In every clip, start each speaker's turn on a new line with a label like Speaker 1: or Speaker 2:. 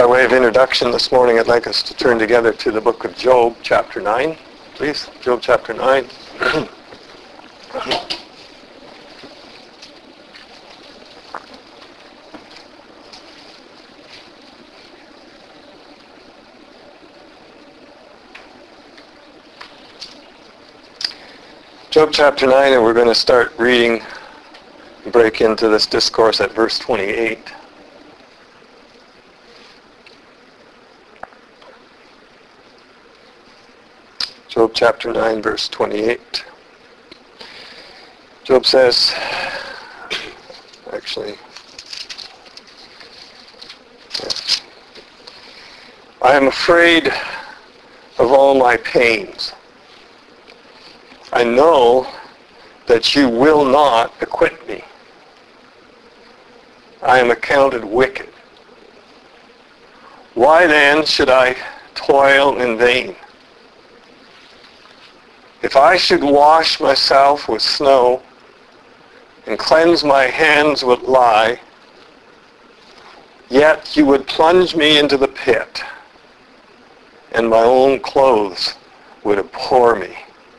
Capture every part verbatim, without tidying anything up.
Speaker 1: By way of introduction this morning, I'd like us to turn together to the book of Job, chapter nine. Please, Job chapter nine. Job chapter nine, and we're going to start reading, break into this discourse at verse twenty-eight. Job chapter nine, verse twenty-eight. Job says, actually, I am afraid of all my pains. I know that you will not acquit me. I am accounted wicked. Why then should I toil in vain? If I should wash myself with snow and cleanse my hands with lye, yet you would plunge me into the pit, and my own clothes would abhor me.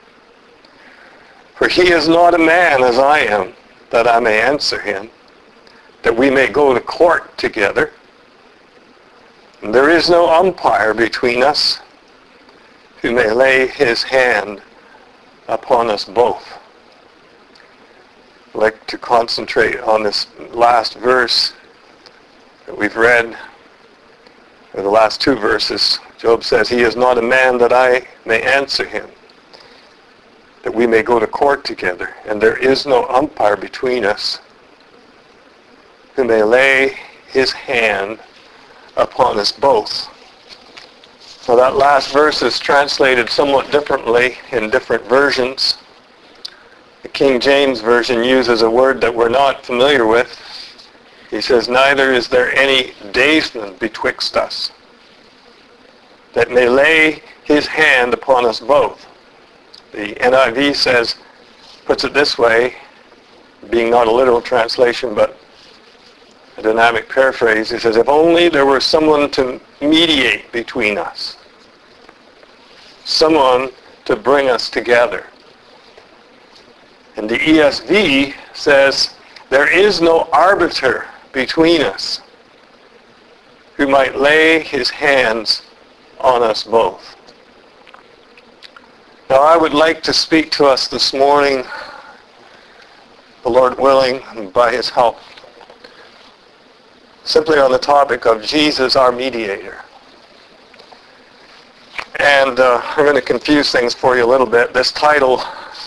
Speaker 1: For he is not a man as I am, that I may answer him, that we may go to court together. And there is no umpire between us, who may lay his hand upon us both. I'd like to concentrate on this last verse that we've read, or the last two verses. Job says, he is not a man that I may answer him, that we may go to court together, and there is no umpire between us, who may lay his hand upon us both. Now that last verse is translated somewhat differently in different versions. The King James Version uses a word that we're not familiar with. He says, neither is there any daysman betwixt us, that may lay his hand upon us both. The N I V says, puts it this way, being not a literal translation, but a dynamic paraphrase. He says, if only there were someone to mediate between us, someone to bring us together. And the E S V says, there is no arbiter between us who might lay his hands on us both. Now I would like to speak to us this morning, the Lord willing, and by his help, simply on the topic of Jesus, our mediator. And uh, I'm going to confuse things for you a little bit. This title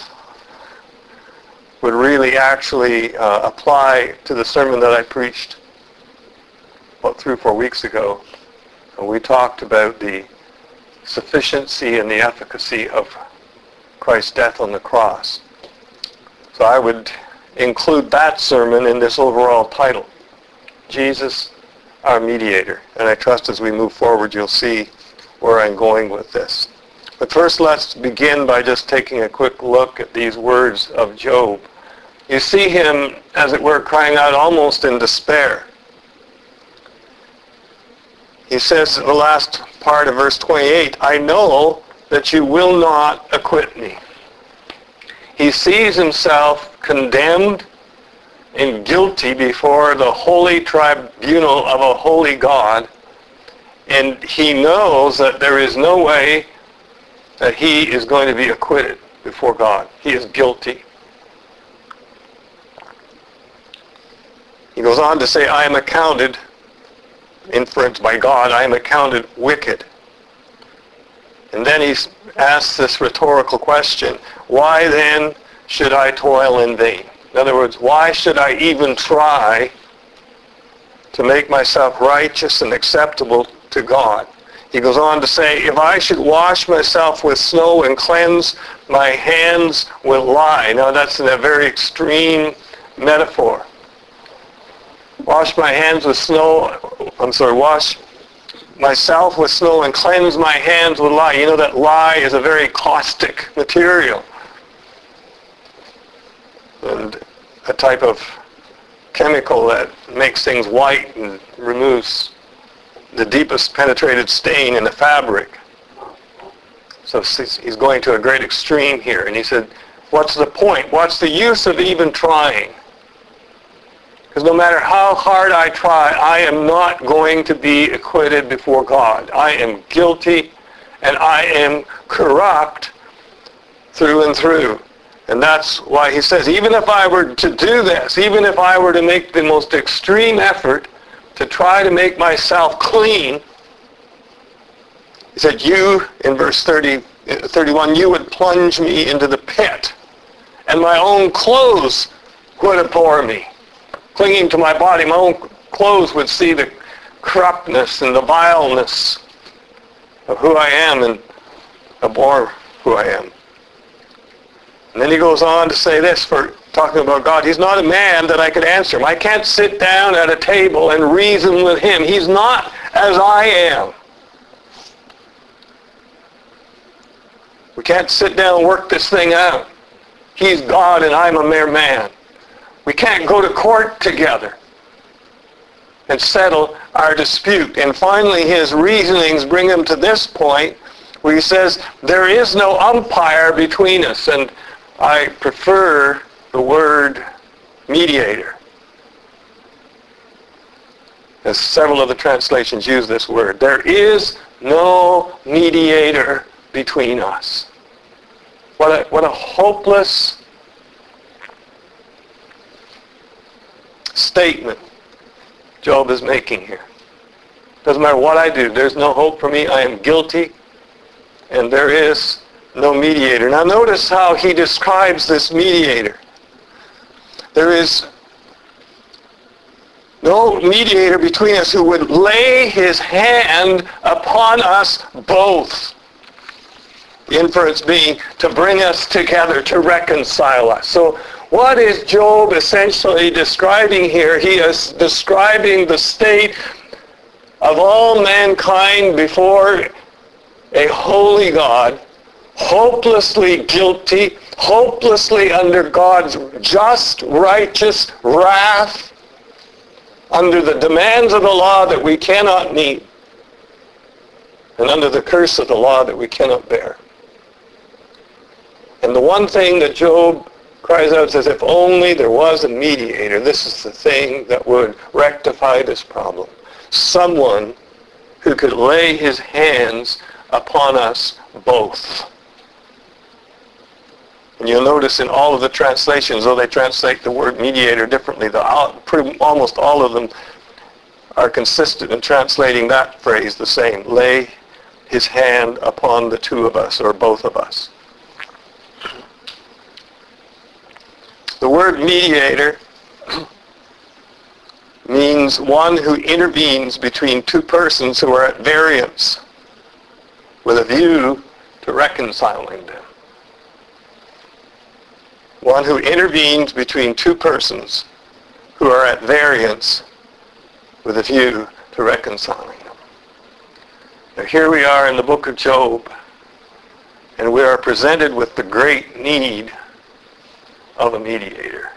Speaker 1: would really actually uh, apply to the sermon that I preached about three or four weeks ago. And we talked about the sufficiency and the efficacy of Christ's death on the cross. So I would include that sermon in this overall title, Jesus, our mediator. And I trust as we move forward you'll see where I'm going with this. But first let's begin by just taking a quick look at these words of Job. You see him, as it were, crying out almost in despair. He says in the last part of verse twenty-eight, I know that you will not acquit me. He sees himself condemned and guilty before the holy tribunal of a holy God, and he knows that there is no way that he is going to be acquitted before God. He is guilty. He goes on to say, I am accounted, inference by God, I am accounted wicked. And then he asks this rhetorical question, why then should I toil in vain? In other words, why should I even try to make myself righteous and acceptable to God? He goes on to say, if I should wash myself with snow and cleanse my hands with lye. Now that's in a very extreme metaphor. Wash my hands with snow, I'm sorry, wash myself with snow and cleanse my hands with lye. You know that lye is a very caustic material. And a type of chemical that makes things white and removes the deepest penetrated stain in the fabric. So he's going to a great extreme here. And he said, what's the point? What's the use of even trying? Because no matter how hard I try, I am not going to be acquitted before God. I am guilty and I am corrupt through and through. And that's why he says, even if I were to do this, even if I were to make the most extreme effort to try to make myself clean, he said, you, in verse thirty, thirty-one, you would plunge me into the pit, and my own clothes would abhor me. Clinging to my body, my own clothes would see the corruptness and the vileness of who I am and abhor who I am. And then he goes on to say this, for talking about God, he's not a man that I could answer him. I can't sit down at a table and reason with him. He's not as I am. We can't sit down and work this thing out. He's God and I'm a mere man. We can't go to court together and settle our dispute. And finally, his reasonings bring him to this point where he says, there is no umpire between us. And I prefer the word mediator, as several of the translations use this word. There is no mediator between us. What a, what a hopeless statement Job is making here. Doesn't matter what I do, there's no hope for me. I am guilty, and there is no mediator. Now notice how he describes this mediator. There is no mediator between us who would lay his hand upon us both. The inference being to bring us together, to reconcile us. So what is Job essentially describing here? He is describing the state of all mankind before a holy God, hopelessly guilty, hopelessly under God's just, righteous wrath, under the demands of the law that we cannot meet, and under the curse of the law that we cannot bear. And the one thing that Job cries out says, if only there was a mediator, this is the thing that would rectify this problem. Someone who could lay his hands upon us both. And you'll notice in all of the translations, though they translate the word mediator differently, the, pretty, almost all of them are consistent in translating that phrase the same. Lay his hand upon the two of us, or both of us. The word mediator means one who intervenes between two persons who are at variance with a view to reconciling them. One who intervenes between two persons who are at variance with a view to reconciling them. Now here we are in the book of Job, and we are presented with the great need of a mediator.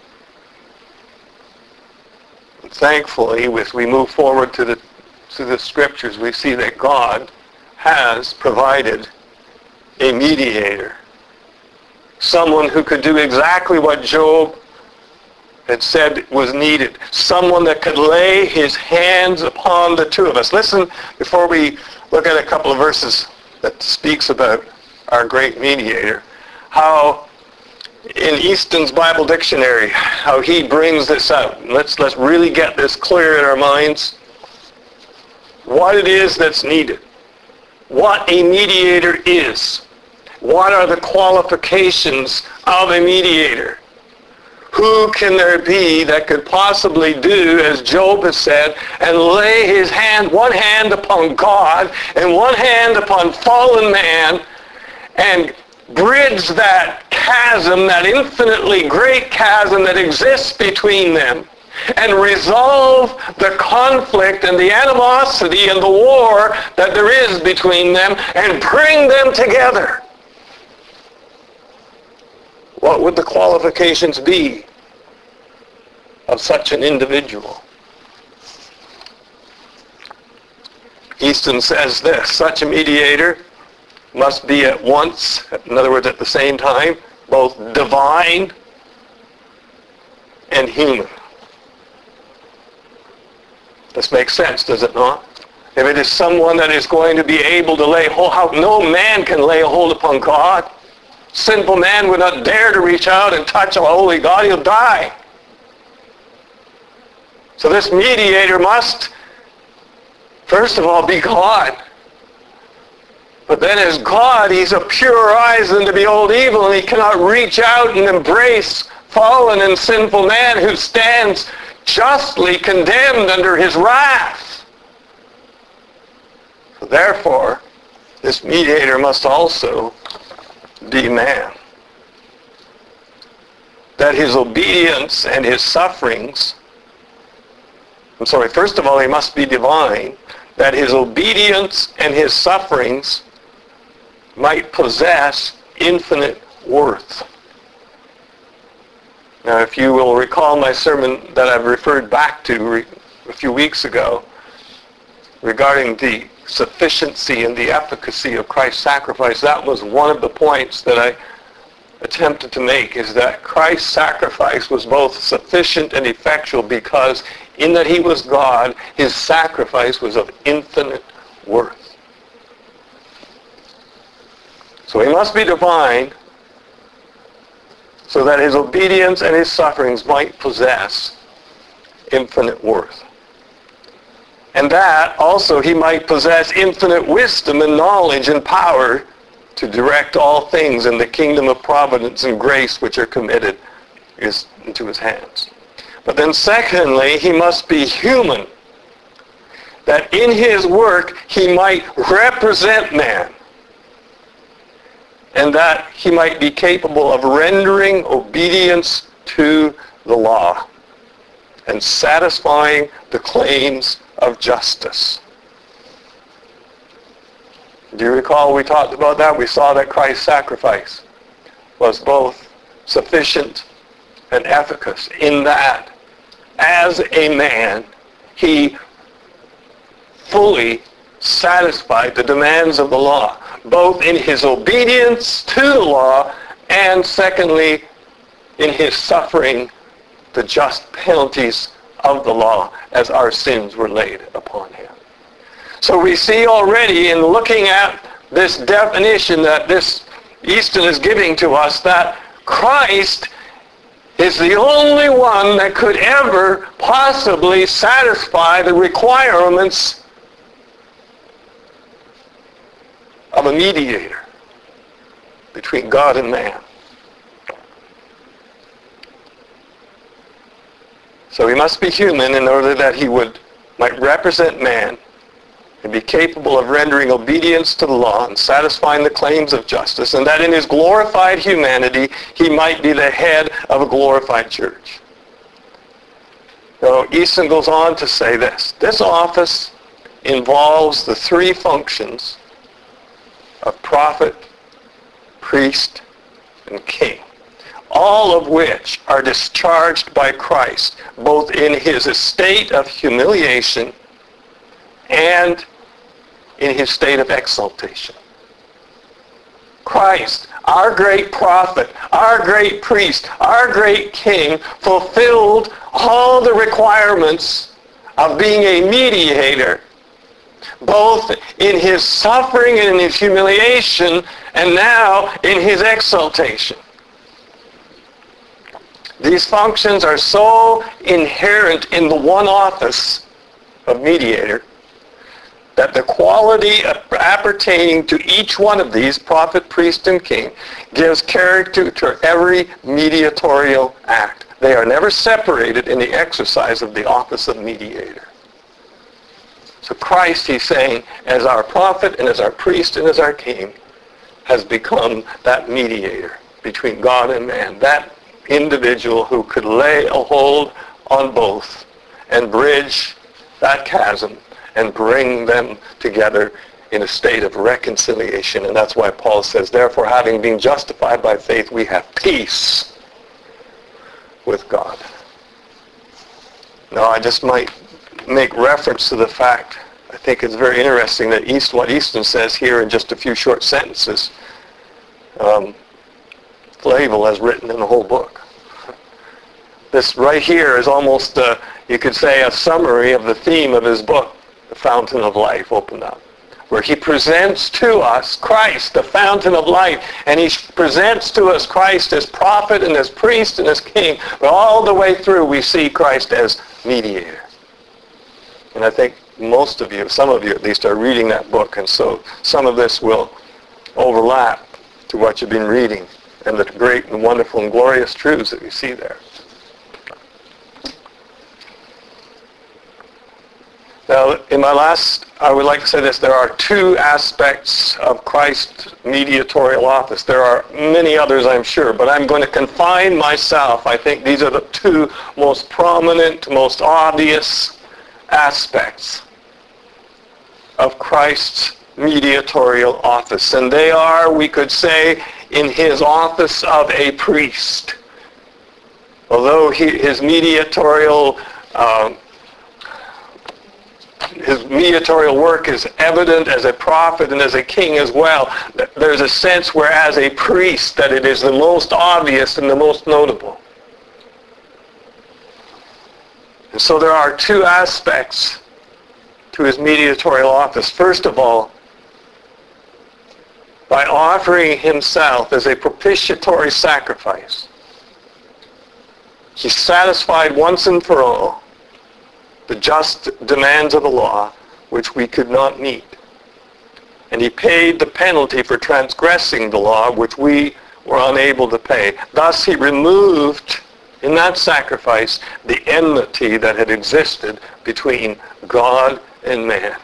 Speaker 1: And thankfully, as we move forward to the, to the scriptures, we see that God has provided a mediator. Someone who could do exactly what Job had said was needed. Someone that could lay his hands upon the two of us. Listen, before we look at a couple of verses that speaks about our great mediator, how in Easton's Bible Dictionary, how he brings this out. Let's, let's really get this clear in our minds. What it is that's needed. What a mediator is. What are the qualifications of a mediator? Who can there be that could possibly do, as Job has said, and lay his hand, one hand upon God and one hand upon fallen man, and bridge that chasm, that infinitely great chasm that exists between them, and resolve the conflict and the animosity and the war that there is between them, and bring them together? What would the qualifications be of such an individual? Easton says this: such a mediator must be at once, in other words, at the same time, both divine and human. This makes sense, does it not? If it is someone that is going to be able to lay hold, how no man can lay a hold upon God. Sinful man would not dare to reach out and touch a holy God. He'll die. So this mediator must, first of all, be God. But then as God, he's of purer eyes than to behold evil, and he cannot reach out and embrace fallen and sinful man who stands justly condemned under his wrath. So therefore, this mediator must also be man. That his obedience and his sufferings, I'm sorry, first of all, he must be divine, that his obedience and his sufferings might possess infinite worth. Now, if you will recall my sermon that I've referred back to re- a few weeks ago regarding the sufficiency and the efficacy of Christ's sacrifice, that was one of the points that I attempted to make, is that Christ's sacrifice was both sufficient and effectual because in that he was God, his sacrifice was of infinite worth. So he must be divine so that his obedience and his sufferings might possess infinite worth. And that also he might possess infinite wisdom and knowledge and power to direct all things in the kingdom of providence and grace which are committed is into his hands. But then secondly, he must be human, that in his work he might represent man, and that he might be capable of rendering obedience to the law and satisfying the claims of justice. Do you recall we talked about that? We saw that Christ's sacrifice was both sufficient and efficacious in that as a man, he fully satisfied the demands of the law, both in his obedience to the law and secondly in his suffering the just penalties of the law as our sins were laid upon him. So we see already in looking at this definition that this Easton is giving to us that Christ is the only one that could ever possibly satisfy the requirements of a mediator between God and man. So he must be human in order that he would might represent man and be capable of rendering obedience to the law and satisfying the claims of justice, and that in his glorified humanity he might be the head of a glorified church. So Easton goes on to say this: this office involves the three functions of prophet, priest, and king, all of which are discharged by Christ, both in his estate of humiliation and in his state of exaltation. Christ, our great prophet, our great priest, our great king, fulfilled all the requirements of being a mediator, both in his suffering and in his humiliation, and now in his exaltation. These functions are so inherent in the one office of mediator that the quality appertaining to each one of these, prophet, priest, and king, gives character to every mediatorial act. They are never separated in the exercise of the office of mediator. So Christ, he's saying, as our prophet and as our priest and as our king, has become that mediator between God and man, that individual who could lay a hold on both and bridge that chasm and bring them together in a state of reconciliation. And that's why Paul says, therefore, having been justified by faith, we have peace with God. Now, I just might make reference to the fact I think it's very interesting that East, what Easton says here in just a few short sentences, um, Flavel has written in the whole book. This right here is almost, uh, you could say, a summary of the theme of his book, The Fountain of Life, opened up, where he presents to us Christ, the fountain of life, and he presents to us Christ as prophet and as priest and as king, but all the way through we see Christ as mediator. And I think most of you, some of you at least, are reading that book, and so some of this will overlap to what you've been reading and the great and wonderful and glorious truths that you see there. Now, in my last, I would like to say this, there are two aspects of Christ's mediatorial office. There are many others, I'm sure, but I'm going to confine myself. I think these are the two most prominent, most obvious aspects of Christ's mediatorial office. And they are, we could say, in his office of a priest. Although he, his mediatorial um, his mediatorial work is evident as a prophet and as a king as well, there's a sense where as a priest that it is the most obvious and the most notable. And so there are two aspects to his mediatorial office. First of all, by offering himself as a propitiatory sacrifice, he satisfied once and for all the just demands of the law which we could not meet. And he paid the penalty for transgressing the law which we were unable to pay. Thus he removed in that sacrifice the enmity that had existed between God and man.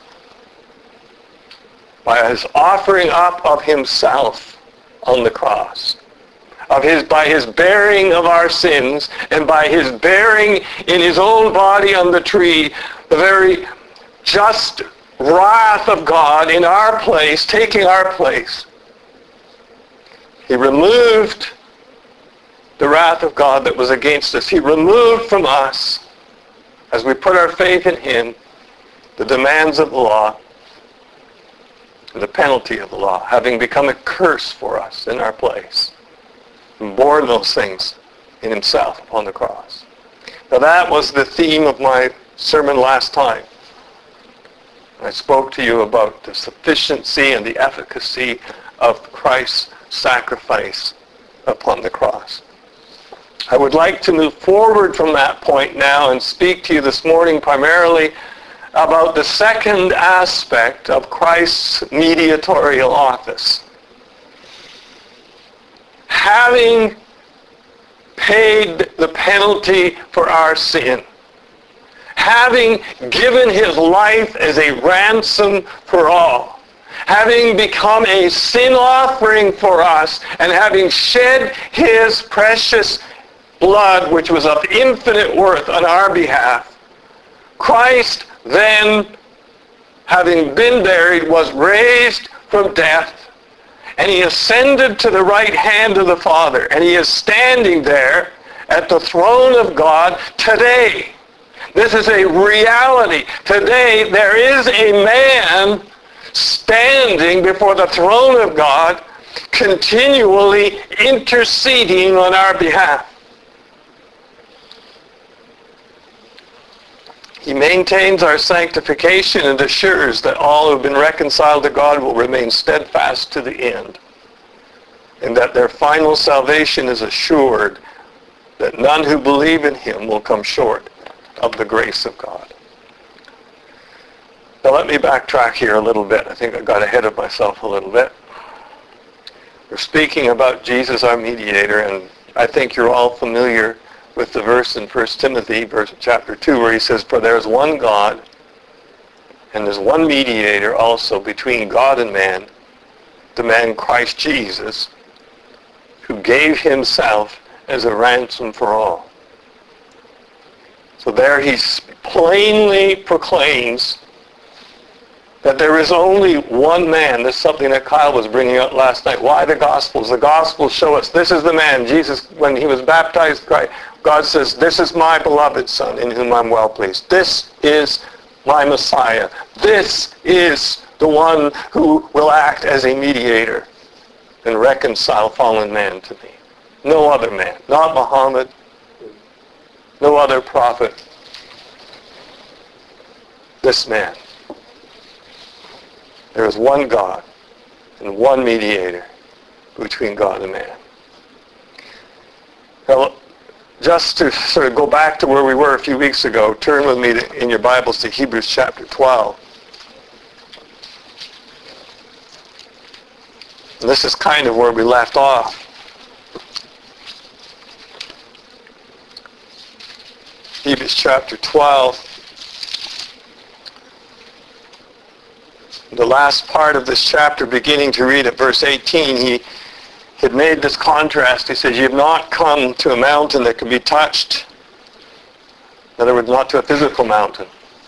Speaker 1: By his offering up of himself on the cross, of his, by his bearing of our sins, and by his bearing in his own body on the tree, the very just wrath of God in our place, taking our place. He removed the wrath of God that was against us. He removed from us, as we put our faith in him, the demands of the law, the penalty of the law, having become a curse for us in our place, and borne those things in himself upon the cross. Now that was the theme of my sermon last time. I spoke to you about the sufficiency and the efficacy of Christ's sacrifice upon the cross. I would like to move forward from that point now and speak to you this morning primarily about the second aspect of Christ's mediatorial office. Having paid the penalty for our sin, having given his life as a ransom for all, having become a sin offering for us, and having shed his precious blood, which was of infinite worth on our behalf, Christ then, having been buried, was raised from death, and he ascended to the right hand of the Father, and he is standing there at the throne of God today. This is a reality. Today there is a man standing before the throne of God, continually interceding on our behalf. He maintains our sanctification and assures that all who have been reconciled to God will remain steadfast to the end, and that their final salvation is assured, that none who believe in him will come short of the grace of God. Now let me backtrack here a little bit. I think I got ahead of myself a little bit. We're speaking about Jesus, our mediator, and I think you're all familiar with the verse in First Timothy, verse chapter two, where he says, "For there is one God, and there's one mediator also between God and man, the man Christ Jesus, who gave himself as a ransom for all." So there he plainly proclaims that there is only one man. This is something that Kyle was bringing up last night. Why the Gospels? The Gospels show us this is the man. Jesus, when he was baptized, God says, "This is my beloved Son in whom I'm well pleased." This is my Messiah. This is the one who will act as a mediator and reconcile fallen man to me. No other man. Not Muhammad. No other prophet. This man. There is one God and one mediator between God and man. Now, just to sort of go back to where we were a few weeks ago, turn with me to, in your Bibles to Hebrews chapter twelve. And this is kind of where we left off. Hebrews chapter twelve. The last part of this chapter, beginning to read at verse eighteen, he had made this contrast. He says, you have not come to a mountain that can be touched. In other words, not to a physical mountain.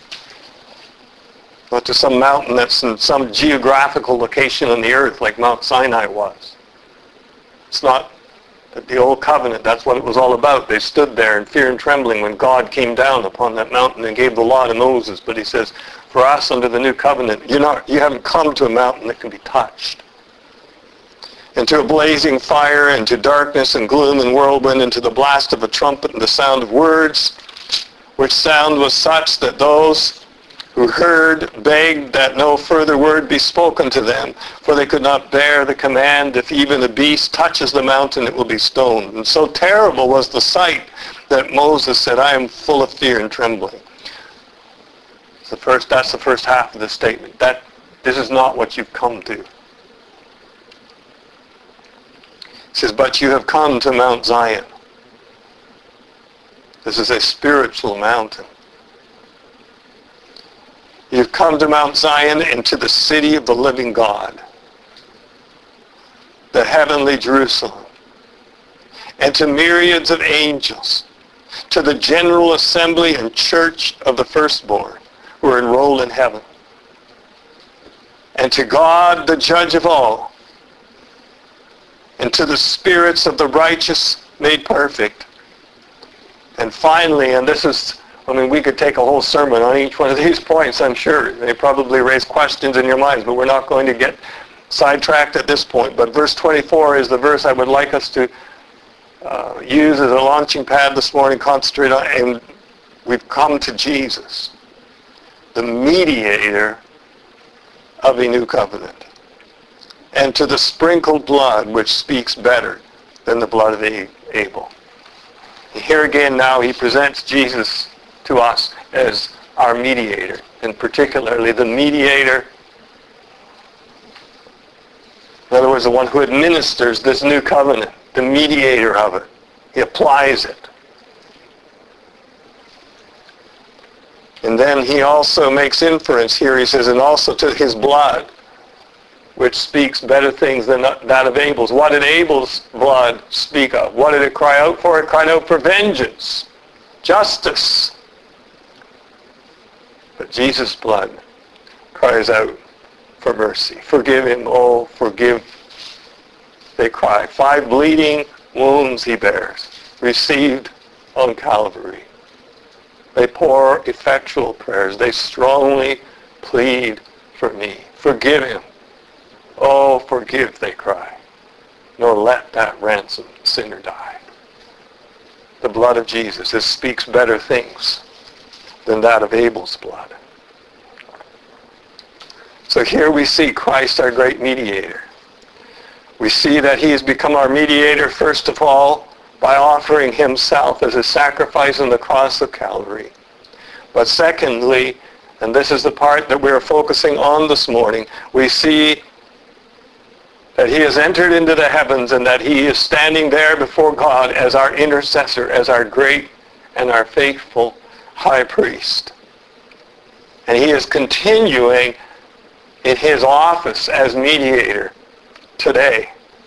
Speaker 1: Not to some mountain that's in some geographical location on the earth like Mount Sinai was. It's not the old covenant. That's what it was all about. They stood there in fear and trembling when God came down upon that mountain and gave the law to Moses. But he says, for us under the new covenant, you're not, you haven't come to a mountain that can be touched. And to a blazing fire, and to darkness and gloom and whirlwind, and to the blast of a trumpet and the sound of words, which sound was such that those who heard begged that no further word be spoken to them, for they could not bear the command, if even a beast touches the mountain, it will be stoned. And so terrible was the sight that Moses said, I am full of fear and trembling. It's the first, that's the first half of the statement. That this is not what you've come to. He says, but you have come to Mount Zion. This is a spiritual mountain. You've come to Mount Zion and to the city of the living God, the heavenly Jerusalem, and to myriads of angels, to the general assembly and church of the firstborn who are enrolled in heaven, and to God, the judge of all, and to the spirits of the righteous made perfect. And finally, and this is, I mean, we could take a whole sermon on each one of these points, I'm sure. They probably raise questions in your minds, but we're not going to get sidetracked at this point. But verse twenty-four is the verse I would like us to uh, use as a launching pad this morning, concentrate on, and we've come to Jesus, the mediator of a new covenant, and to the sprinkled blood which speaks better than the blood of Abel. Here again now he presents Jesus to us as our mediator, and particularly the mediator, in other words, the one who administers this new covenant, the mediator of it. He applies it. And then he also makes inference here, he says, and also to his blood, which speaks better things than that of Abel's. What did Abel's blood speak of? What did it cry out for? It cried out for vengeance, justice. But Jesus' blood cries out for mercy. Forgive him, oh, forgive, they cry. Five bleeding wounds he bears, received on Calvary. They pour effectual prayers. They strongly plead for me. Forgive him. Oh, forgive, they cry, nor let that ransomed sinner die. The blood of Jesus, it speaks better things than that of Abel's blood. So here we see Christ, our great mediator. We see that he has become our mediator, first of all, by offering himself as a sacrifice on the cross of Calvary. But secondly, and this is the part that we're focusing on this morning, we see that he has entered into the heavens and that he is standing there before God as our intercessor, as our great and our faithful high priest. And he is continuing in his office as mediator today.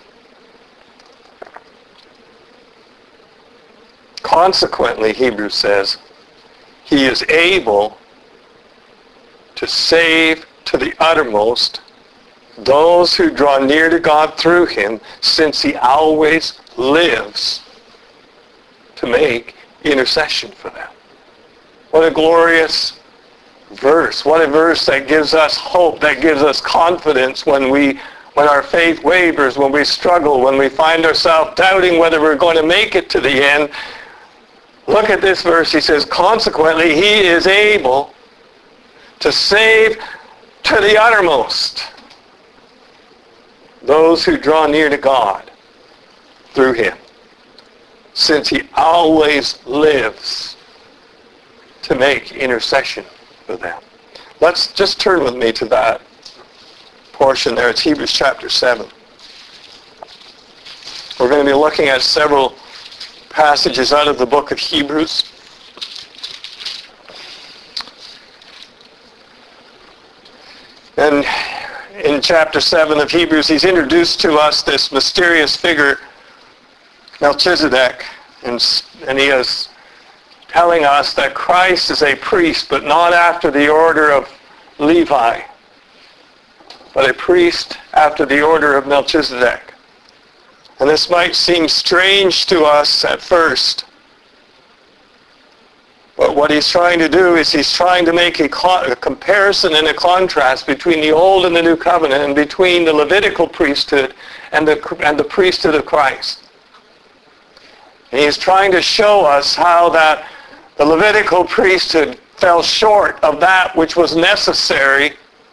Speaker 1: Consequently, Hebrews says, he is able to save to the uttermost those who draw near to God through him, since he always lives to make intercession for them. What a glorious verse. What a verse that gives us hope, that gives us confidence when we when our faith wavers, when we struggle, when we find ourselves doubting whether we're going to make it to the end. Look at this verse. He says, consequently, he is able to save to the uttermost those who draw near to God through him, since he always lives to make intercession for them. Let's just turn with me to that portion there. It's Hebrews chapter seven. We're going to be looking at several passages out of the book of Hebrews. And in chapter seven of Hebrews, he's introduced to us this mysterious figure, Melchizedek, and, and he is telling us that Christ is a priest, but not after the order of Levi, but a priest after the order of Melchizedek. And this might seem strange to us at first, but what he's trying to do is he's trying to make a, co- a comparison and a contrast between the Old and the New Covenant, and between the Levitical priesthood and the, and the priesthood of Christ. And he's trying to show us how that the Levitical priesthood fell short of that which was necessary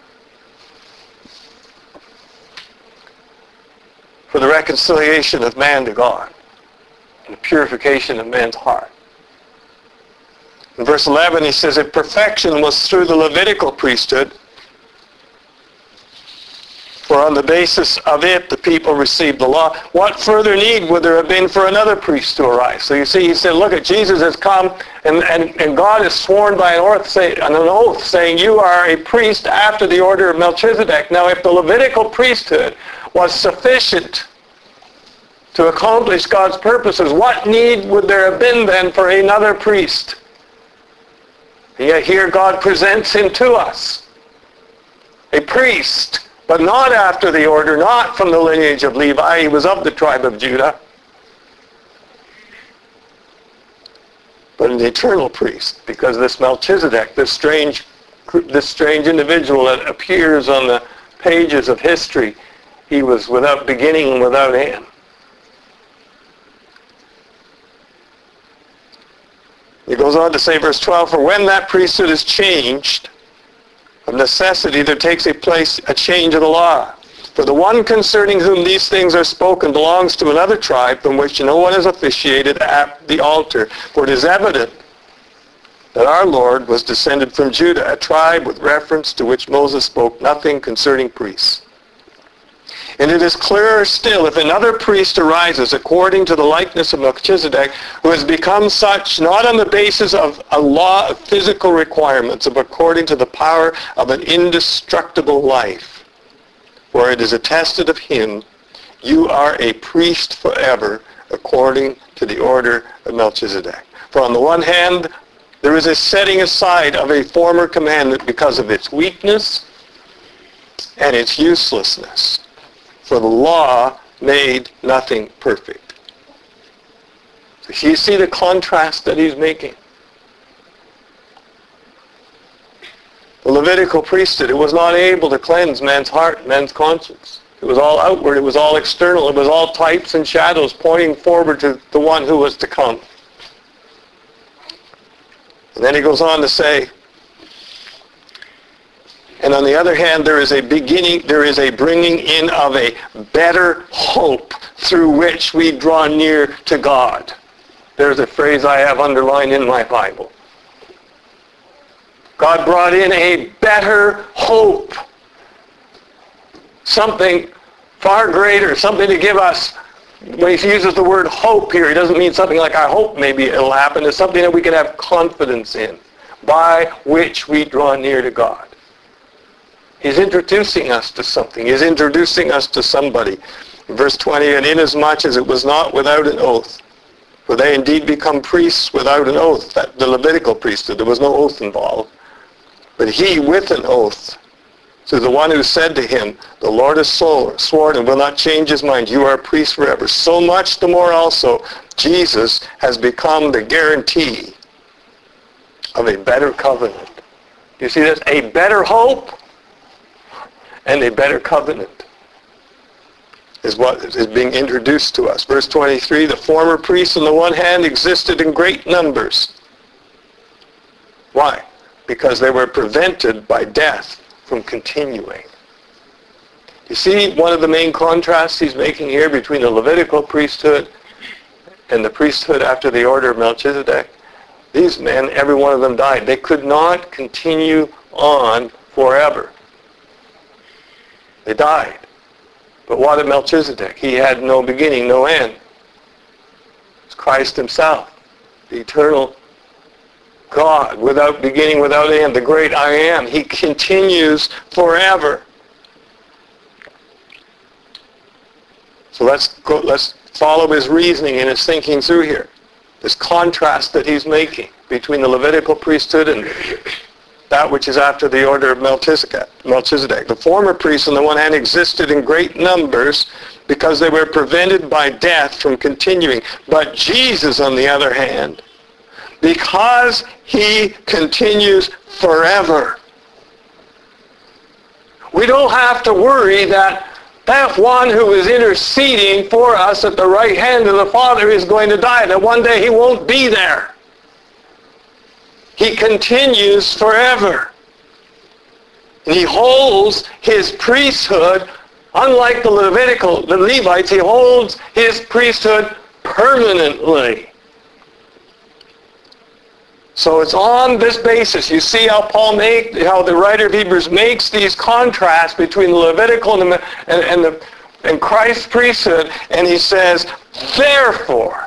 Speaker 1: for the reconciliation of man to God and the purification of man's heart. In verse eleven, he says, if perfection was through the Levitical priesthood, for on the basis of it the people received the law, what further need would there have been for another priest to arise? So you see, he said, look, at Jesus has come, and, and, and God has sworn by an oath, say, an oath saying, you are a priest after the order of Melchizedek. Now, if the Levitical priesthood was sufficient to accomplish God's purposes, what need would there have been then for another priest? And yet here God presents him to us, a priest, but not after the order, not from the lineage of Levi. He was of the tribe of Judah, but an eternal priest, because this Melchizedek, this strange, this strange individual that appears on the pages of history, he was without beginning and without end. He goes on to say, verse twelve, for when that priesthood is changed, of necessity there takes a place a change of the law. For the one concerning whom these things are spoken belongs to another tribe from which no one is officiated at the altar. For it is evident that our Lord was descended from Judah, a tribe with reference to which Moses spoke nothing concerning priests. And it is clearer still, if another priest arises according to the likeness of Melchizedek, who has become such not on the basis of a law of physical requirements, but according to the power of an indestructible life. For it is attested of him, you are a priest forever, according to the order of Melchizedek. For on the one hand, there is a setting aside of a former commandment because of its weakness and its uselessness. For the law made nothing perfect. So you see the contrast that he's making. The Levitical priesthood, it was not able to cleanse man's heart, man's conscience. It was all outward, it was all external, it was all types and shadows pointing forward to the one who was to come. And then he goes on to say, and on the other hand, there is a beginning, there is a bringing in of a better hope through which we draw near to God. There's a phrase I have underlined in my Bible. God brought in a better hope. Something far greater, something to give us. When he uses the word hope here, he doesn't mean something like I hope maybe it'll happen. It's something that we can have confidence in, by which we draw near to God. He's introducing us to something. He's introducing us to somebody. Verse twenty, and inasmuch as it was not without an oath, for they indeed become priests without an oath, that the Levitical priesthood, there was no oath involved, but he with an oath, to the one who said to him, the Lord has sworn and will not change his mind, you are a priest forever. So much the more also, Jesus has become the guarantee of a better covenant You see this? A better hope and a better covenant is what is being introduced to us. Verse twenty-three, the former priests on the one hand existed in great numbers. Why? Because they were prevented by death from continuing. You see one of the main contrasts he's making here between the Levitical priesthood and the priesthood after the order of Melchizedek? These men, every one of them died. They could not continue on forever. They died. But what of Melchizedek? He had no beginning, no end. It's Christ himself, the eternal God, without beginning, without end, the great I am. He continues forever. So let's go, let's follow his reasoning and his thinking through here. This contrast that he's making between the Levitical priesthood and that which is after the order of Melchizedek. Melchizedek. The former priests on the one hand existed in great numbers because they were prevented by death from continuing. But Jesus, on the other hand, because he continues forever, we don't have to worry that that one who is interceding for us at the right hand of the Father is going to die, that one day he won't be there. He continues forever. And he holds his priesthood, unlike the Levitical, the Levites, he holds his priesthood permanently. So it's on this basis. You see how Paul make, how the writer of Hebrews makes these contrasts between the Levitical and, the, and, and, the, and Christ's priesthood, and he says, therefore,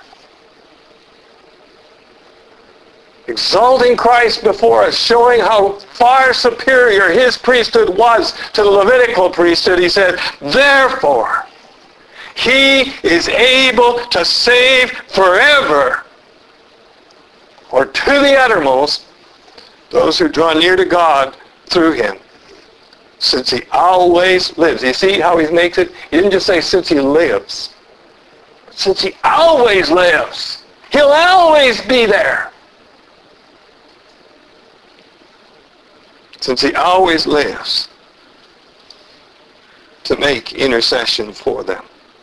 Speaker 1: exalting Christ before us, showing how far superior his priesthood was to the Levitical priesthood, he said, therefore, he is able to save forever, or to the uttermost, those who draw near to God through him, since he always lives. You see how he makes it? He didn't just say since he lives. Since he always lives. He'll always be there. Since he always lives to make intercession for them.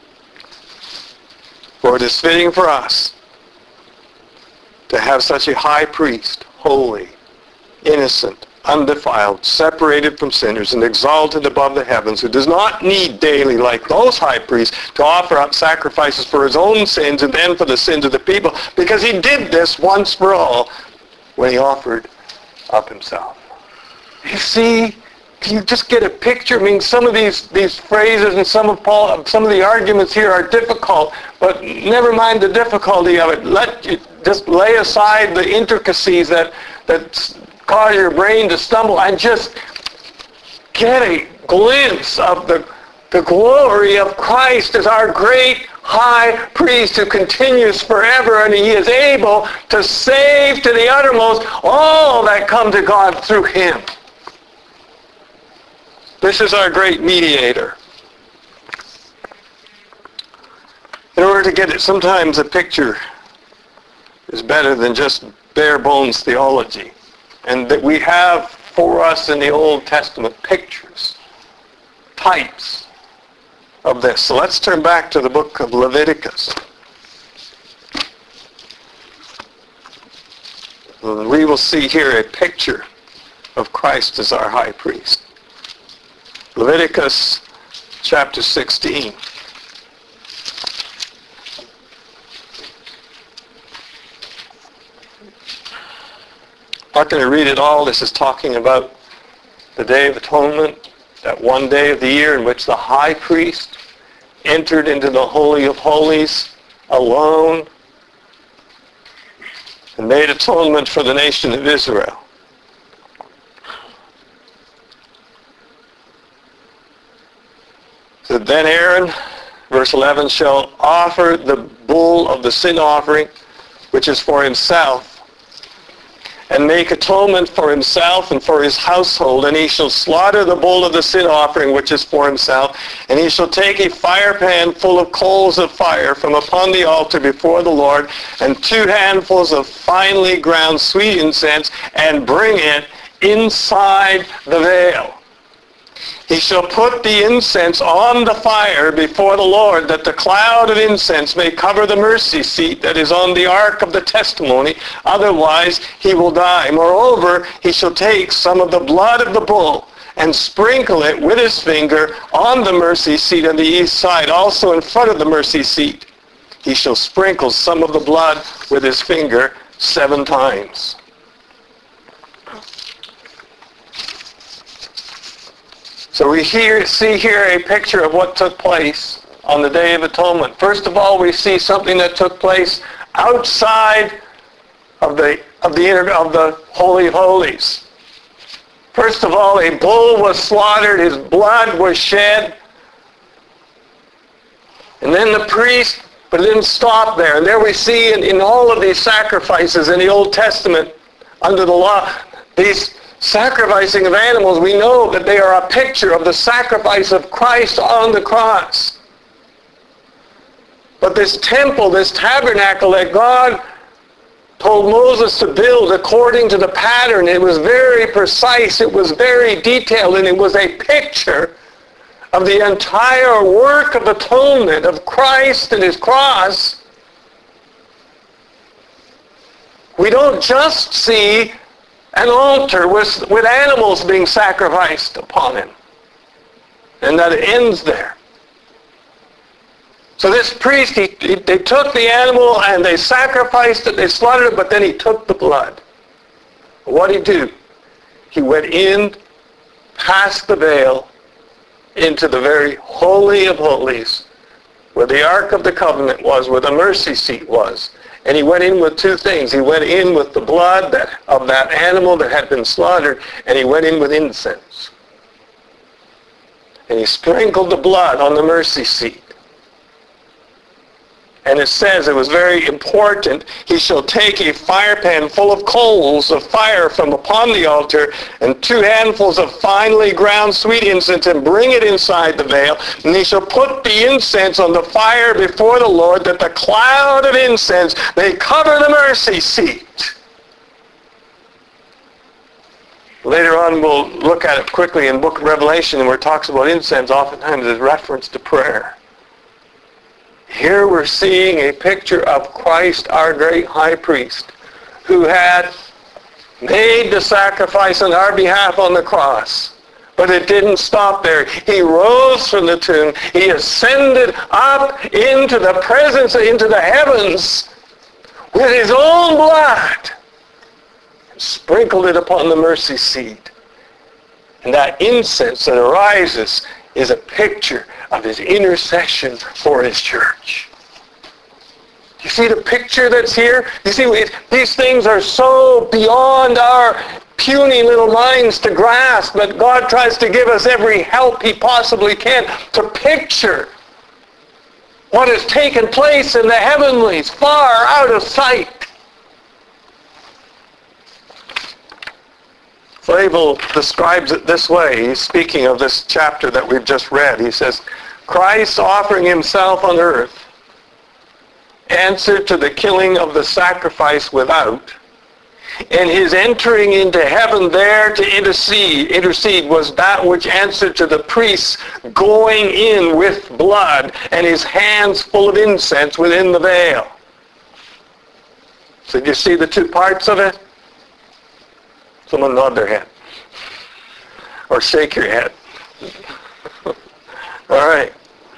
Speaker 1: For it is fitting for us to have such a high priest, holy, innocent, undefiled, separated from sinners, and exalted above the heavens, who does not need daily, like those high priests, to offer up sacrifices for his own sins and then for the sins of the people, because he did this once for all when he offered up himself. You see, can you just get a picture? I mean, some of these, these phrases and some of Paul, some of the arguments here are difficult, but never mind the difficulty of it. Let you just lay aside the intricacies that that cause your brain to stumble and just get a glimpse of the the glory of Christ as our great high priest who continues forever, and he is able to save to the uttermost all that come to God through him. This is our great mediator. In order to get it, sometimes a picture is better than just bare bones theology. And that we have for us in the Old Testament pictures, types of this. So let's turn back to the book of Leviticus. And we will see here a picture of Christ as our high priest. Leviticus chapter sixteen. I'm not going to read it all. This is talking about the Day of Atonement, that one day of the year in which the high priest entered into the Holy of Holies alone and made atonement for the nation of Israel. So then Aaron, verse eleven, shall offer the bull of the sin offering, which is for himself, and make atonement for himself and for his household. And he shall slaughter the bull of the sin offering, which is for himself. And he shall take a fire pan full of coals of fire from upon the altar before the Lord, and two handfuls of finely ground sweet incense, and bring it inside the veil. He shall put the incense on the fire before the Lord, that the cloud of incense may cover the mercy seat that is on the ark of the testimony. Otherwise he will die. Moreover, he shall take some of the blood of the bull and sprinkle it with his finger on the mercy seat on the east side, also in front of the mercy seat. He shall sprinkle some of the blood with his finger seven times. So we here, see here a picture of what took place on the Day of Atonement. First of all, we see something that took place outside of the of the inner, of the Holy of Holies. First of all, a bull was slaughtered, his blood was shed, and then the priest, but it didn't stop there. And there we see in, in all of these sacrifices in the Old Testament, under the law, these sacrificing of animals, we know that they are a picture of the sacrifice of Christ on the cross. But this temple, this tabernacle that God told Moses to build according to the pattern, it was very precise, it was very detailed, and it was a picture of the entire work of atonement of Christ and his cross. We don't just see an altar with, with animals being sacrificed upon him, and that it ends there. So this priest, he, he, they took the animal and they sacrificed it, they slaughtered it, but then he took the blood. What did he do? He went in, past the veil, into the very Holy of Holies, where the Ark of the Covenant was, where the mercy seat was. And he went in with two things. He went in with the blood that, of that animal that had been slaughtered, and he went in with incense. And he sprinkled the blood on the mercy seat. And it says, it was very important, he shall take a fire pan full of coals of fire from upon the altar, and two handfuls of finely ground sweet incense, and bring it inside the veil. And he shall put the incense on the fire before the Lord, that the cloud of incense may cover the mercy seat. Later on, we'll look at it quickly in the book of Revelation, where it talks about incense, oftentimes is reference to prayer. Here we're seeing a picture of Christ, our great high priest, who had made the sacrifice on our behalf on the cross. But it didn't stop there. He rose from the tomb. He ascended up into the presence, into the heavens, with his own blood, and sprinkled it upon the mercy seat. And that incense that arises is a picture of his intercession for his church. You see the picture that's here? You see, these things are so beyond our puny little minds to grasp, but God tries to give us every help he possibly can to picture what has taken place in the heavenlies, far out of sight. Flavel describes it this way. He's speaking of this chapter that we've just read. He says, Christ offering himself on earth answered to the killing of the sacrifice without, and his entering into heaven there to intercede, intercede was that which answered to the priest's going in with blood and his hands full of incense within the veil. So do you see the two parts of it? Someone nod their head. Or shake your head. All right.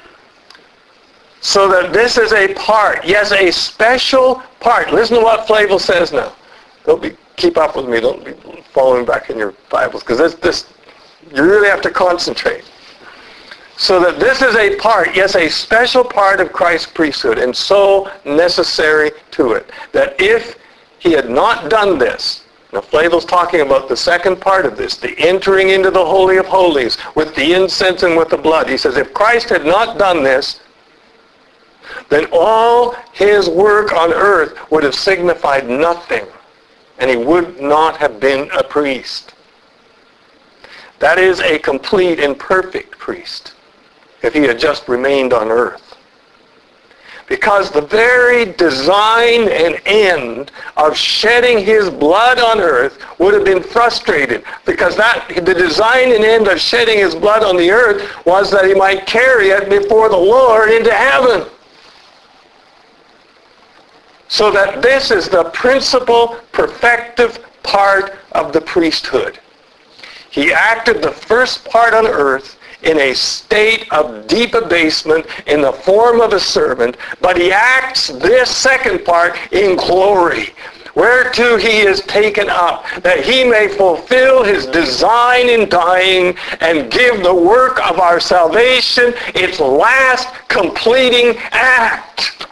Speaker 1: So that this is a part, yes, a special part. Listen to what Flavel says now. Don't be, keep up with me. Don't be following back in your Bibles, because this, this, you really have to concentrate. So that this is a part, yes, a special part of Christ's priesthood, and so necessary to it, that if he had not done this, now Flavel's talking about the second part of this, the entering into the Holy of Holies with the incense and with the blood. He says, if Christ had not done this, then all his work on earth would have signified nothing, and he would not have been a priest. That is a complete and perfect priest, if he had just remained on earth. Because the very design and end of shedding his blood on earth would have been frustrated. Because that the design and end of shedding his blood on the earth was that he might carry it before the Lord into heaven. So that this is the principal perfective part of the priesthood. He acted the first part on earth in a state of deep abasement in the form of a servant, but he acts this second part in glory, whereto he is taken up, that he may fulfill his design in dying and give the work of our salvation its last completing act.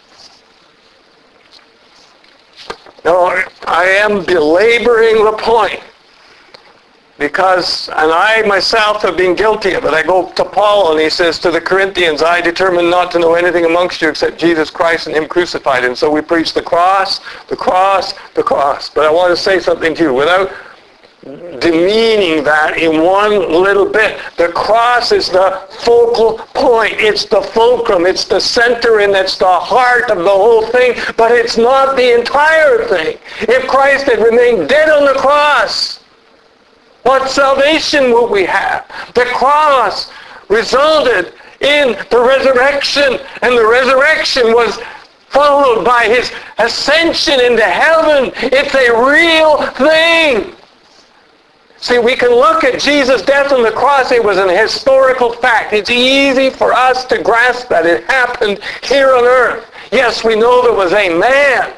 Speaker 1: Now, I am belaboring the point, because, and I myself have been guilty of it. I go to Paul and he says to the Corinthians, I determined not to know anything amongst you except Jesus Christ and him crucified. And so we preach the cross, the cross, the cross. But I want to say something to you without demeaning that in one little bit. The cross is the focal point. It's the fulcrum. It's the center and it's the heart of the whole thing. But it's not the entire thing. If Christ had remained dead on the cross, what salvation will we have? The cross resulted in the resurrection, and the resurrection was followed by his ascension into heaven. It's a real thing. See, we can look at Jesus' death on the cross. It was an historical fact. It's easy for us to grasp that it happened here on earth. Yes, we know there was a man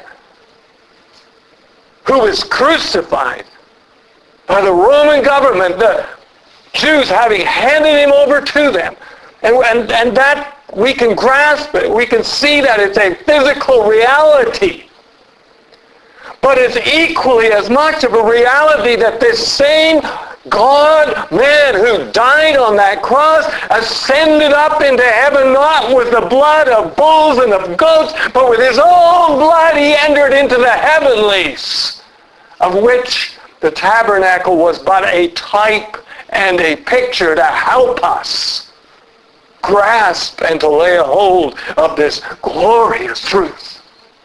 Speaker 1: who was crucified by the Roman government, the Jews having handed him over to them. And, and, and that, we can grasp it. We can see that it's a physical reality. But it's equally as much of a reality that this same God-man who died on that cross ascended up into heaven, not with the blood of bulls and of goats, but with his own blood he entered into the heavenlies, of which the tabernacle was but a type and a picture to help us grasp and to lay a hold of this glorious truth.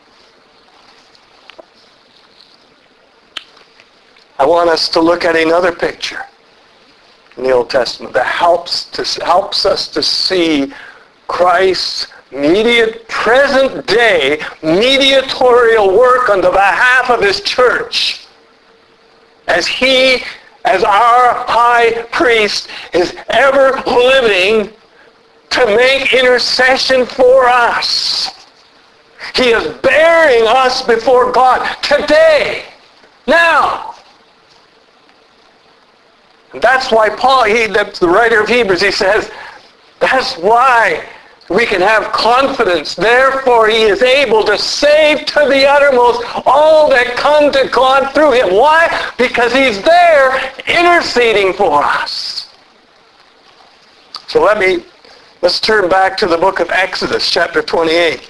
Speaker 1: I want us to look at another picture in the Old Testament that helps to helps us to see Christ's immediate present day mediatorial work on the behalf of his church, as he, as our high priest, is ever living to make intercession for us. He is bearing us before God today, now. And that's why Paul, he, the, the writer of Hebrews, he says, that's why we can have confidence. Therefore, he is able to save to the uttermost all that come to God through him. Why? Because he's there interceding for us. So let me, let's turn back to the book of Exodus, chapter twenty-eight.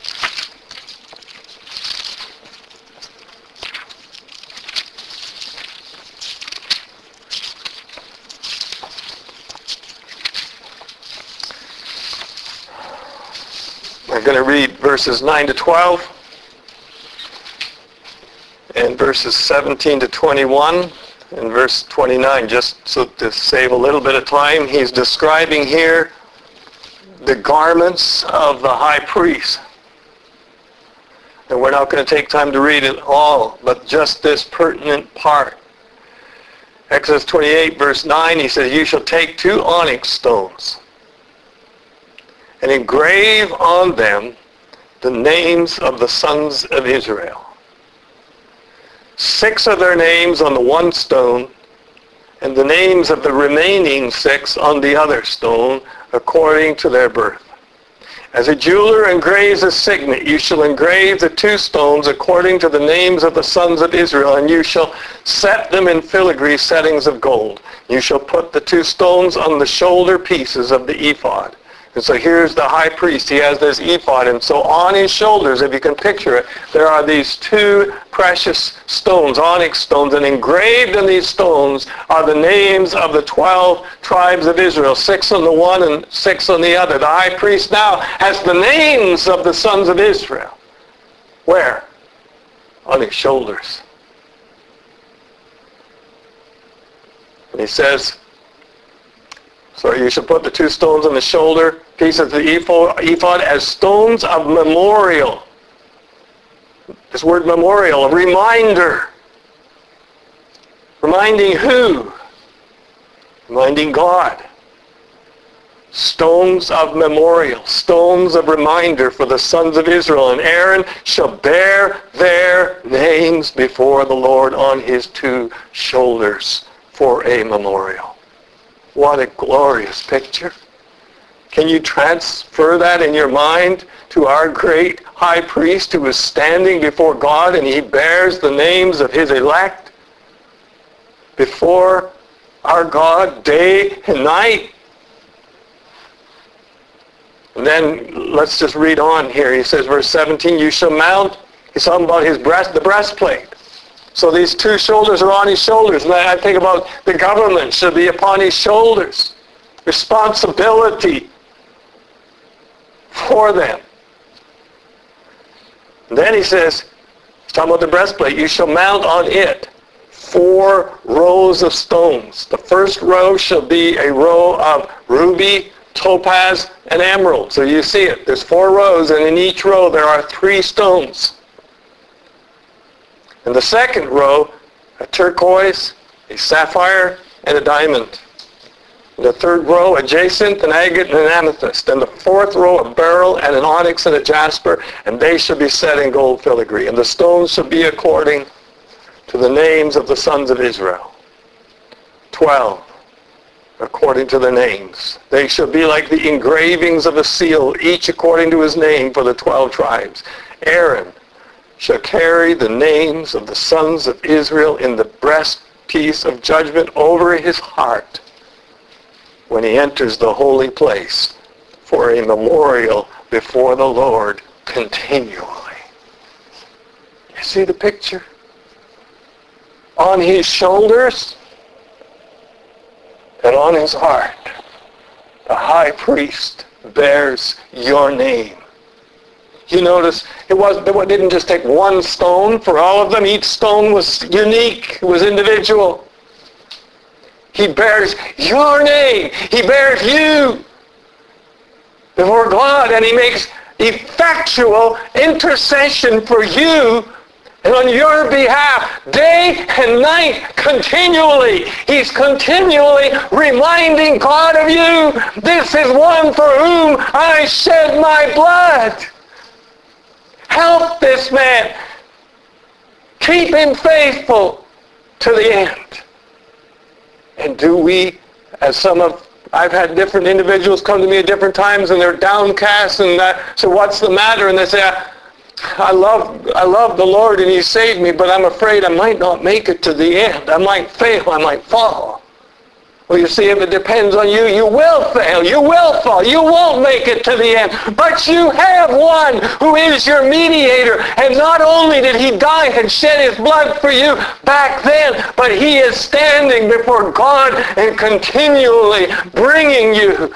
Speaker 1: I'm going to read verses nine to twelve and verses seventeen to twenty-one and verse twenty-nine, just so to save a little bit of time. He's describing here the garments of the high priest. And we're not going to take time to read it all, but just this pertinent part. Exodus twenty-eight, verse nine, he says, "You shall take two onyx stones and engrave on them the names of the sons of Israel. Six of their names on the one stone, and the names of the remaining six on the other stone, according to their birth. As a jeweler engraves a signet, you shall engrave the two stones according to the names of the sons of Israel, and you shall set them in filigree settings of gold. You shall put the two stones on the shoulder pieces of the ephod. And so here's the high priest. He has this ephod. And so on his shoulders, if you can picture it, there are these two precious stones, onyx stones. And engraved in these stones are the names of the twelve tribes of Israel, six on the one and six on the other. The high priest now has the names of the sons of Israel. Where? On his shoulders. And he says, so you should put the two stones on the shoulder pieces of the ephod as stones of memorial. This word memorial, a reminder. Reminding who? Reminding God. Stones of memorial, stones of reminder for the sons of Israel. And Aaron shall bear their names before the Lord on his two shoulders for a memorial. What a glorious picture. Can you transfer that in your mind to our great high priest who is standing before God and he bears the names of his elect before our God day and night? And then let's just read on here. He says, verse seventeen, you shall mount. He's talking about his breast, the breastplate. So these two shoulders are on his shoulders. And I think about the government should be upon his shoulders. Responsibility for them. And then he says, he's talking about the breastplate, you shall mount on it four rows of stones. The first row shall be a row of ruby, topaz, and emerald. So you see it. There's four rows, and in each row there are three stones. In the second row, a turquoise, a sapphire, and a diamond. In the third row, a jacinth, an agate, and an amethyst. In the fourth row, a beryl, and an onyx, and a jasper, and they shall be set in gold filigree. And the stones shall be according to the names of the sons of Israel. Twelve, according to their names. They shall be like the engravings of a seal, each according to his name for the twelve tribes. Aaron shall carry the names of the sons of Israel in the breastpiece of judgment over his heart when he enters the holy place for a memorial before the Lord continually. You see the picture? On his shoulders and on his heart, the high priest bears your name. You notice it wasn't, it didn't just take one stone for all of them. Each stone was unique. It was individual. He bears your name. He bears you before God, and he makes effectual intercession for you and on your behalf day and night continually. He's continually reminding God of you. This is one for whom I shed my blood. Help this man. Keep him faithful to the end. And do we, as some of, I've had different individuals come to me at different times and they're downcast and that, so what's the matter? And they say, I, I love I love the Lord and he saved me, but I'm afraid I might not make it to the end. I might fail. I might fall. Well, you see, if it depends on you, you will fail. You will fall. You won't make it to the end. But you have one who is your mediator. And not only did he die and shed his blood for you back then, but he is standing before God and continually bringing you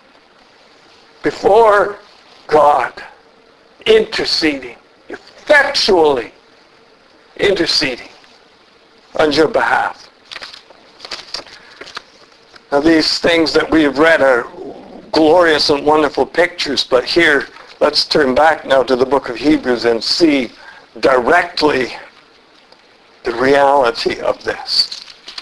Speaker 1: before God, interceding, effectually interceding on your behalf. Now, these things that we've read are glorious and wonderful pictures, but here, let's turn back now to the book of Hebrews and see directly the reality of this.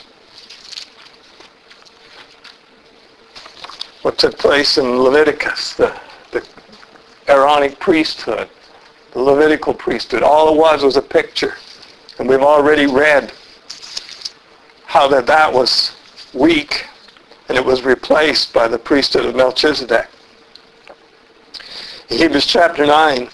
Speaker 1: What took place in Leviticus, the, the Aaronic priesthood, the Levitical priesthood, all it was was a picture. And we've already read how that that was weak, and it was replaced by the priesthood of Melchizedek. In Hebrews chapter nine,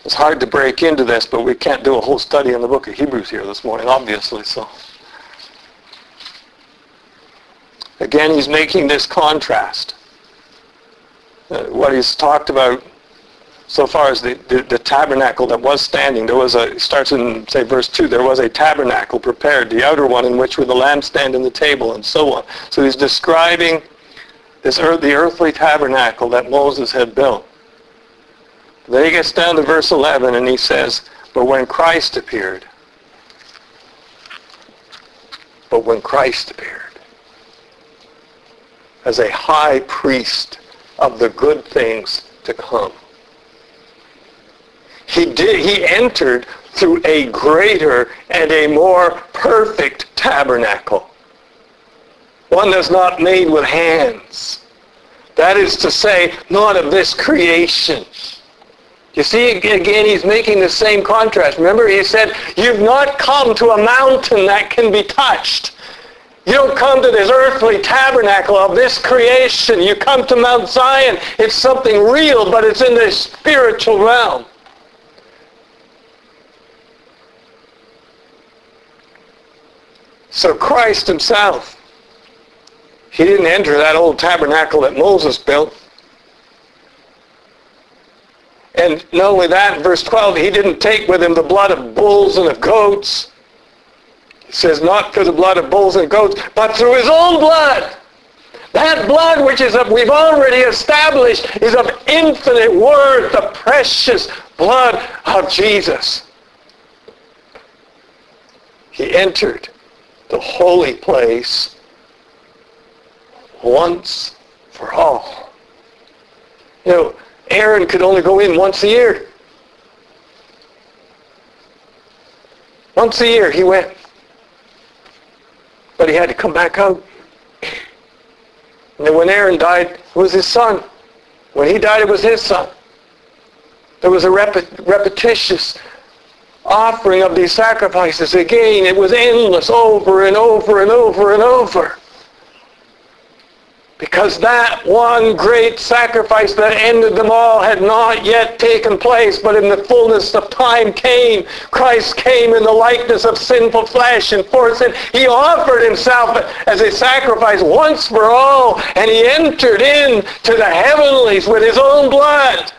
Speaker 1: It's hard to break into this, but we can't do a whole study on the book of Hebrews here this morning, obviously. So, again, he's making this contrast. Uh, what he's talked about so far as the, the, the tabernacle that was standing. There was a, it starts in, say, verse two, there was a tabernacle prepared, the outer one in which were the lampstand and the table, and so on. So he's describing this earth, the earthly tabernacle that Moses had built. Then he gets down to verse eleven and he says, but when Christ appeared, but when Christ appeared as a high priest of the good things to come, he did, he entered through a greater and a more perfect tabernacle, one that's not made with hands. That is to say, not of this creation. You see, again, he's making the same contrast. Remember, he said, you've not come to a mountain that can be touched. You don't come to this earthly tabernacle of this creation. You come to Mount Zion. It's something real, but it's in the spiritual realm. So Christ himself, he didn't enter that old tabernacle that Moses built. And not only that, in verse twelve, he didn't take with him the blood of bulls and of goats. He says, not through the blood of bulls and goats, but through his own blood. That blood which is of, we've already established, is of infinite worth, the precious blood of Jesus. He entered the holy place once for all. You know, Aaron could only go in once a year. Once a year he went. But he had to come back out. And then when Aaron died, it was his son. When he died, it was his son. There was a rep- repetitious offering of these sacrifices. Again, it was endless, over and over and over and over. Because that one great sacrifice that ended them all had not yet taken place, but in the fullness of time came. Christ came in the likeness of sinful flesh, and for sin he offered himself as a sacrifice once for all, and he entered into the heavenlies with his own blood.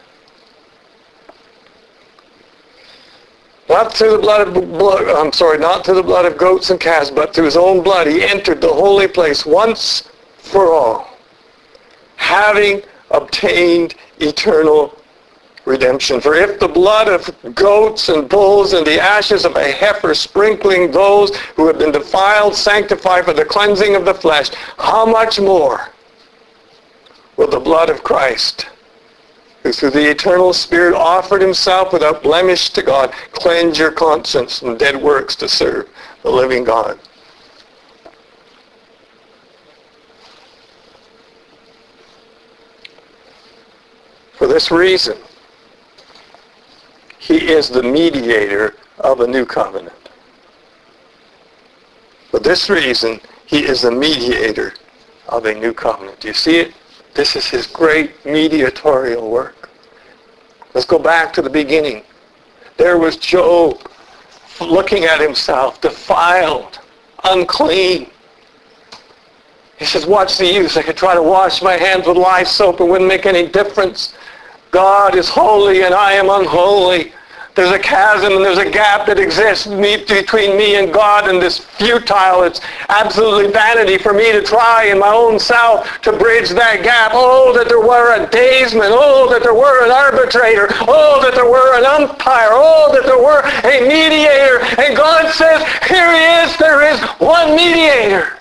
Speaker 1: Not through the blood of blood, I'm sorry, not through the blood of goats and calves, but through his own blood he entered the holy place once for all, having obtained eternal redemption. For if the blood of goats and bulls and the ashes of a heifer sprinkling those who have been defiled sanctify for the cleansing of the flesh, how much more will the blood of Christ, who through the eternal Spirit offered himself without blemish to God, cleanse your conscience from dead works to serve the living God. For this reason, he is the mediator of a new covenant. For this reason, he is the mediator of a new covenant. Do you see it? This is his great mediatorial work. Let's go back to the beginning. There was Job looking at himself, defiled, unclean. He says, what's the use? I could try to wash my hands with lye soap. It wouldn't make any difference. God is holy and I am unholy. There's a chasm and there's a gap that exists between me and God, and this futile, it's absolutely vanity for me to try in my own self to bridge that gap. Oh, that there were a daysman. Oh, that there were an arbitrator. Oh, that there were an umpire. Oh, that there were a mediator. And God says, here he is, there is one mediator.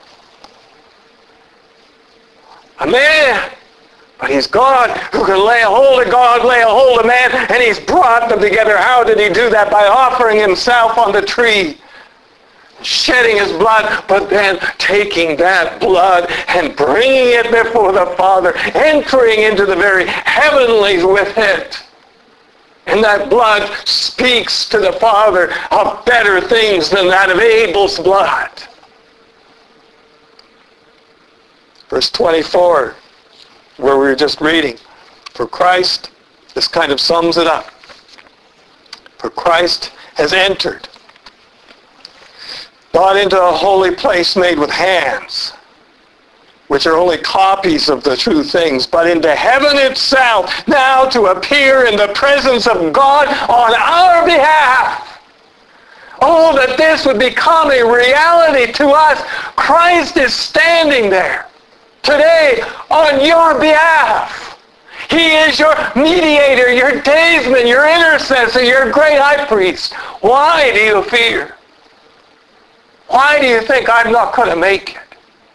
Speaker 1: A man. But he's God who can lay a hold of God, lay a hold of man, and he's brought them together. How did he do that? By offering himself on the tree, shedding his blood, but then taking that blood and bringing it before the Father, entering into the very heavenlies with it. And that blood speaks to the Father of better things than that of Abel's blood. Verse twenty-four. Where we were just reading. For Christ, this kind of sums it up. For Christ has entered, not into a holy place made with hands, which are only copies of the true things, but into heaven itself, now to appear in the presence of God on our behalf. Oh, that this would become a reality to us. Christ is standing there today on your behalf. He is your mediator, your daysman, your intercessor, your great high priest. Why do you fear? Why do you think I'm not going to make it?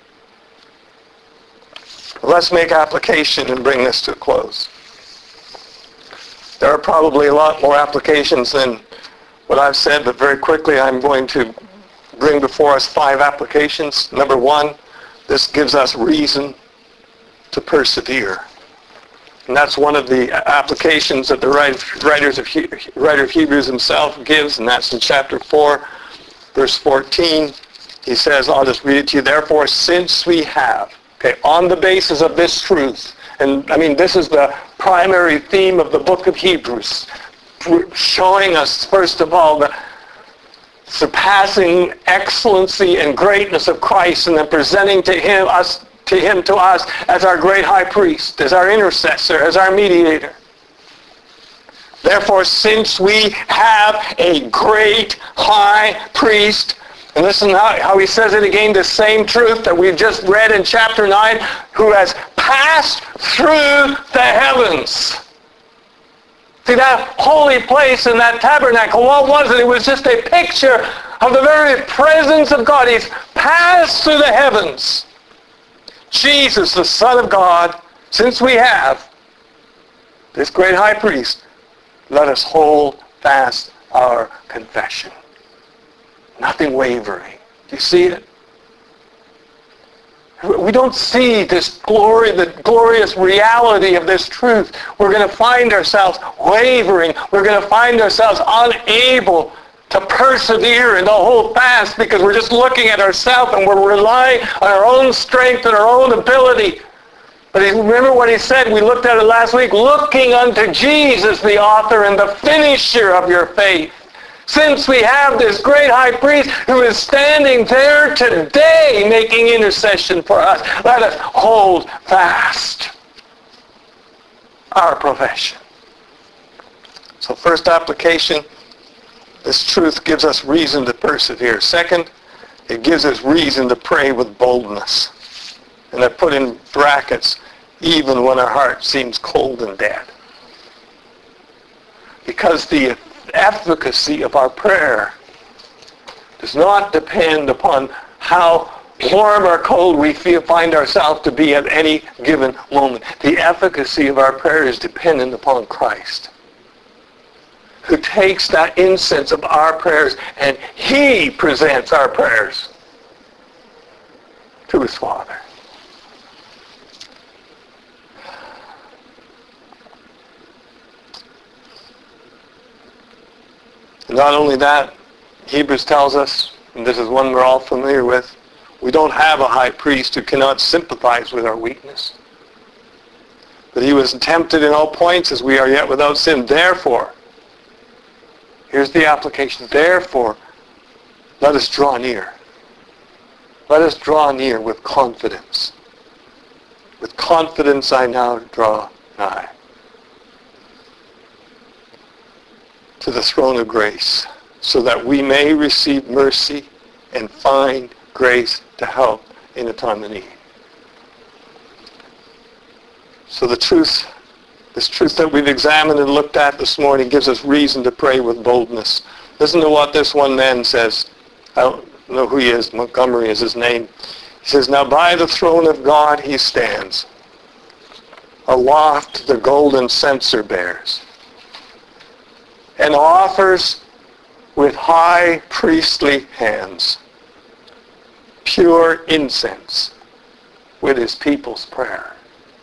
Speaker 1: Let's make application and bring this to a close. There are probably a lot more applications than what I've said, but very quickly I'm going to bring before us five applications. Number one, this gives us reason to persevere. And that's one of the applications that the writers of, writer of Hebrews himself gives, and that's in chapter four, verse fourteen. He says, I'll just read it to you. Therefore, since we have, okay, on the basis of this truth, and I mean, this is the primary theme of the book of Hebrews, showing us, first of all, the surpassing excellency and greatness of Christ, and then presenting to him us to him to us as our great high priest, as our intercessor, as our mediator. Therefore, since we have a great high priest, and listen how, how he says it again, the same truth that we've just read in chapter nine, who has passed through the heavens. See, that holy place in that tabernacle, what was it? It was just a picture of the very presence of God. He's passed through the heavens. Jesus, the Son of God, since we have this great high priest, let us hold fast our confession. Nothing wavering. Do you see it? We don't see this glory, the glorious reality of this truth. We're going to find ourselves wavering. We're going to find ourselves unable to persevere and to hold fast because we're just looking at ourselves and we're relying on our own strength and our own ability. But remember what he said, we looked at it last week, looking unto Jesus, the author and the finisher of your faith. Since we have this great high priest who is standing there today making intercession for us, let us hold fast our profession. So first application, this truth gives us reason to persevere. Second, it gives us reason to pray with boldness. And I put in brackets, even when our heart seems cold and dead. Because the efficacy of our prayer does not depend upon how warm or cold we feel, find ourselves to be at any given moment. The efficacy of our prayer is dependent upon Christ, who takes that incense of our prayers and he presents our prayers to his Father. Not only that, Hebrews tells us, and this is one we're all familiar with, we don't have a high priest who cannot sympathize with our weakness. But he was tempted in all points as we are yet without sin. Therefore, here's the application. Therefore, let us draw near. Let us draw near with confidence. With confidence I now draw nigh to the throne of grace, so that we may receive mercy and find grace to help in a time of need. So the truth, this truth that we've examined and looked at this morning gives us reason to pray with boldness. Listen to what this one man says. I don't know who he is. Montgomery is his name. He says, now by the throne of God he stands. Aloft the golden censer bears, and offers with high priestly hands pure incense with his people's prayer.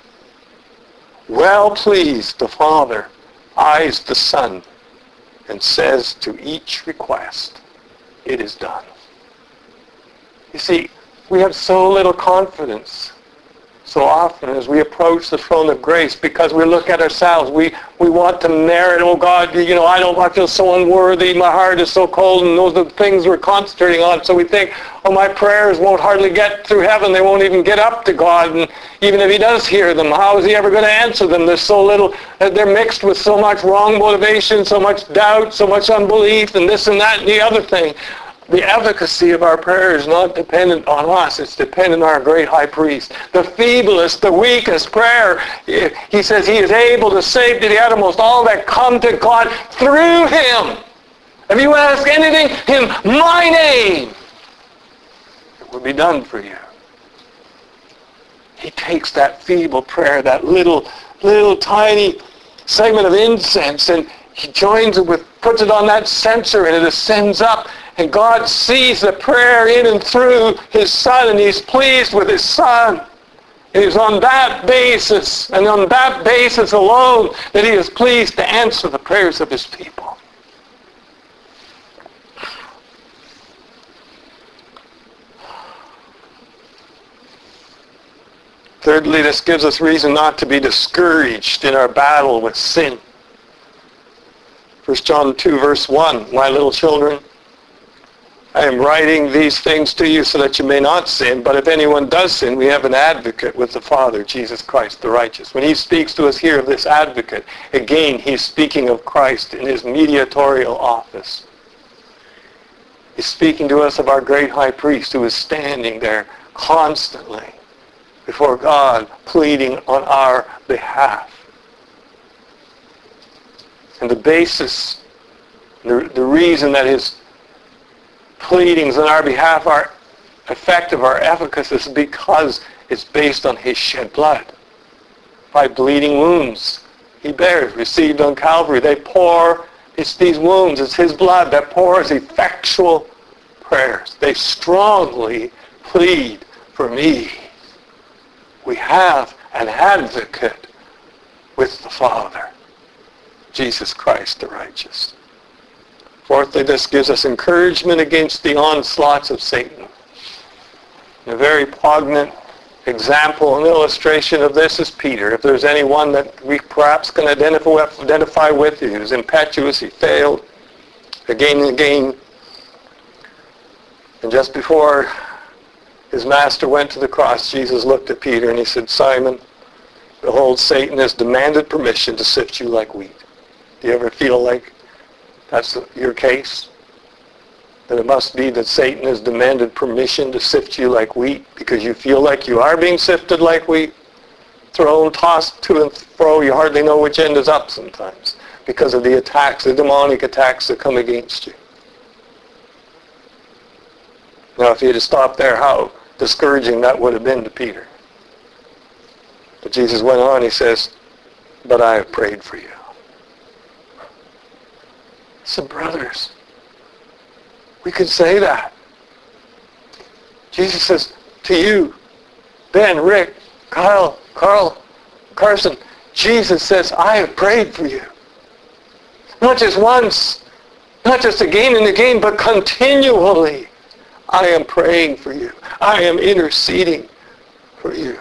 Speaker 1: Well pleased the Father eyes the Son and says to each request, it is done. You see, we have so little confidence so often as we approach the throne of grace, because we look at ourselves. We, we want to merit, oh God, you know, I don't, I feel so unworthy. My heart is so cold, and those are the things we're concentrating on. So we think, oh, my prayers won't hardly get through heaven. They won't even get up to God. And even if he does hear them, how is he ever going to answer them? There's so little, they're mixed with so much wrong motivation, so much doubt, so much unbelief, and this and that and the other thing. The efficacy of our prayer is not dependent on us. It's dependent on our great high priest. The feeblest, the weakest prayer, he says he is able to save to the uttermost all that come to God through him. If you ask anything in my name, it will be done for you. He takes that feeble prayer, that little, little tiny segment of incense, and he joins it with, puts it on that censer, and it ascends up. And God sees the prayer in and through his Son, and he's pleased with his Son. It is on that basis, and on that basis alone, that he is pleased to answer the prayers of his people. Thirdly, this gives us reason not to be discouraged in our battle with sin. First John two, verse one, my little children, I am writing these things to you so that you may not sin, but if anyone does sin, we have an advocate with the Father, Jesus Christ the righteous. When he speaks to us here of this advocate, again, he's speaking of Christ in his mediatorial office. He's speaking to us of our great high priest who is standing there constantly before God, pleading on our behalf. And the basis, the, the reason that his pleadings on our behalf are effective, our efficacy, is because it's based on his shed blood. By bleeding wounds he bears, received on Calvary. They pour, it's these wounds, it's his blood that pours effectual prayers. They strongly plead for me. We have an advocate with the Father, Jesus Christ the righteous. Fourthly, this gives us encouragement against the onslaughts of Satan. A very poignant example and illustration of this is Peter. If there's anyone that we perhaps can identify, identify with, he was impetuous, he failed again and again. And just before his master went to the cross, Jesus looked at Peter and he said, Simon, behold, Satan has demanded permission to sift you like wheat. Do you ever feel like that's your case? That it must be that Satan has demanded permission to sift you like wheat because you feel like you are being sifted like wheat, thrown, tossed to and fro. You hardly know which end is up sometimes because of the attacks, the demonic attacks that come against you. Now, if he had stopped there, how discouraging that would have been to Peter. But Jesus went on, he says, but I have prayed for you. So brothers, we could say that. Jesus says to you, Ben, Rick, Kyle, Carl, Carson, Jesus says, I have prayed for you. Not just once, not just again and again, but continually. I am praying for you. I am interceding for you.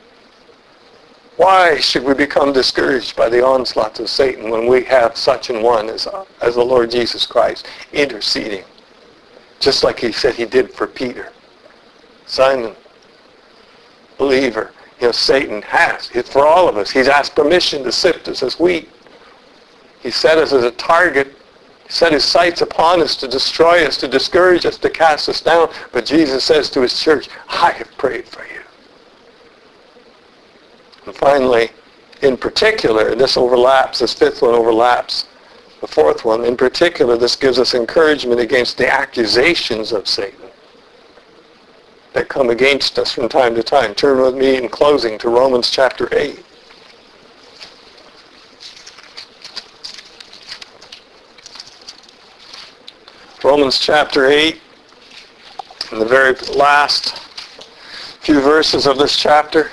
Speaker 1: Why should we become discouraged by the onslaughts of Satan when we have such an one as, as the Lord Jesus Christ interceding? Just like he said he did for Peter. Simon, believer, you know, Satan has. It's for all of us. He's asked permission to sift us as wheat. He set us as a target. He set his sights upon us to destroy us, to discourage us, to cast us down. But Jesus says to his church, I have prayed for you. And finally, in particular, and this overlaps, this fifth one overlaps the fourth one. In particular, this gives us encouragement against the accusations of Satan that come against us from time to time. Turn with me in closing to Romans chapter eight. Romans chapter eight, in the very last few verses of this chapter.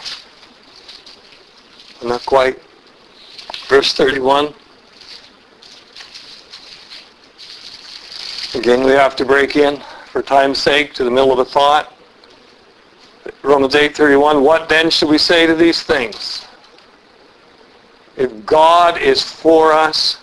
Speaker 1: Not quite. Verse thirty-one. Again, we have to break in, for time's sake, to the middle of a thought. Romans eight thirty-one, what then should we say to these things? If God is for us,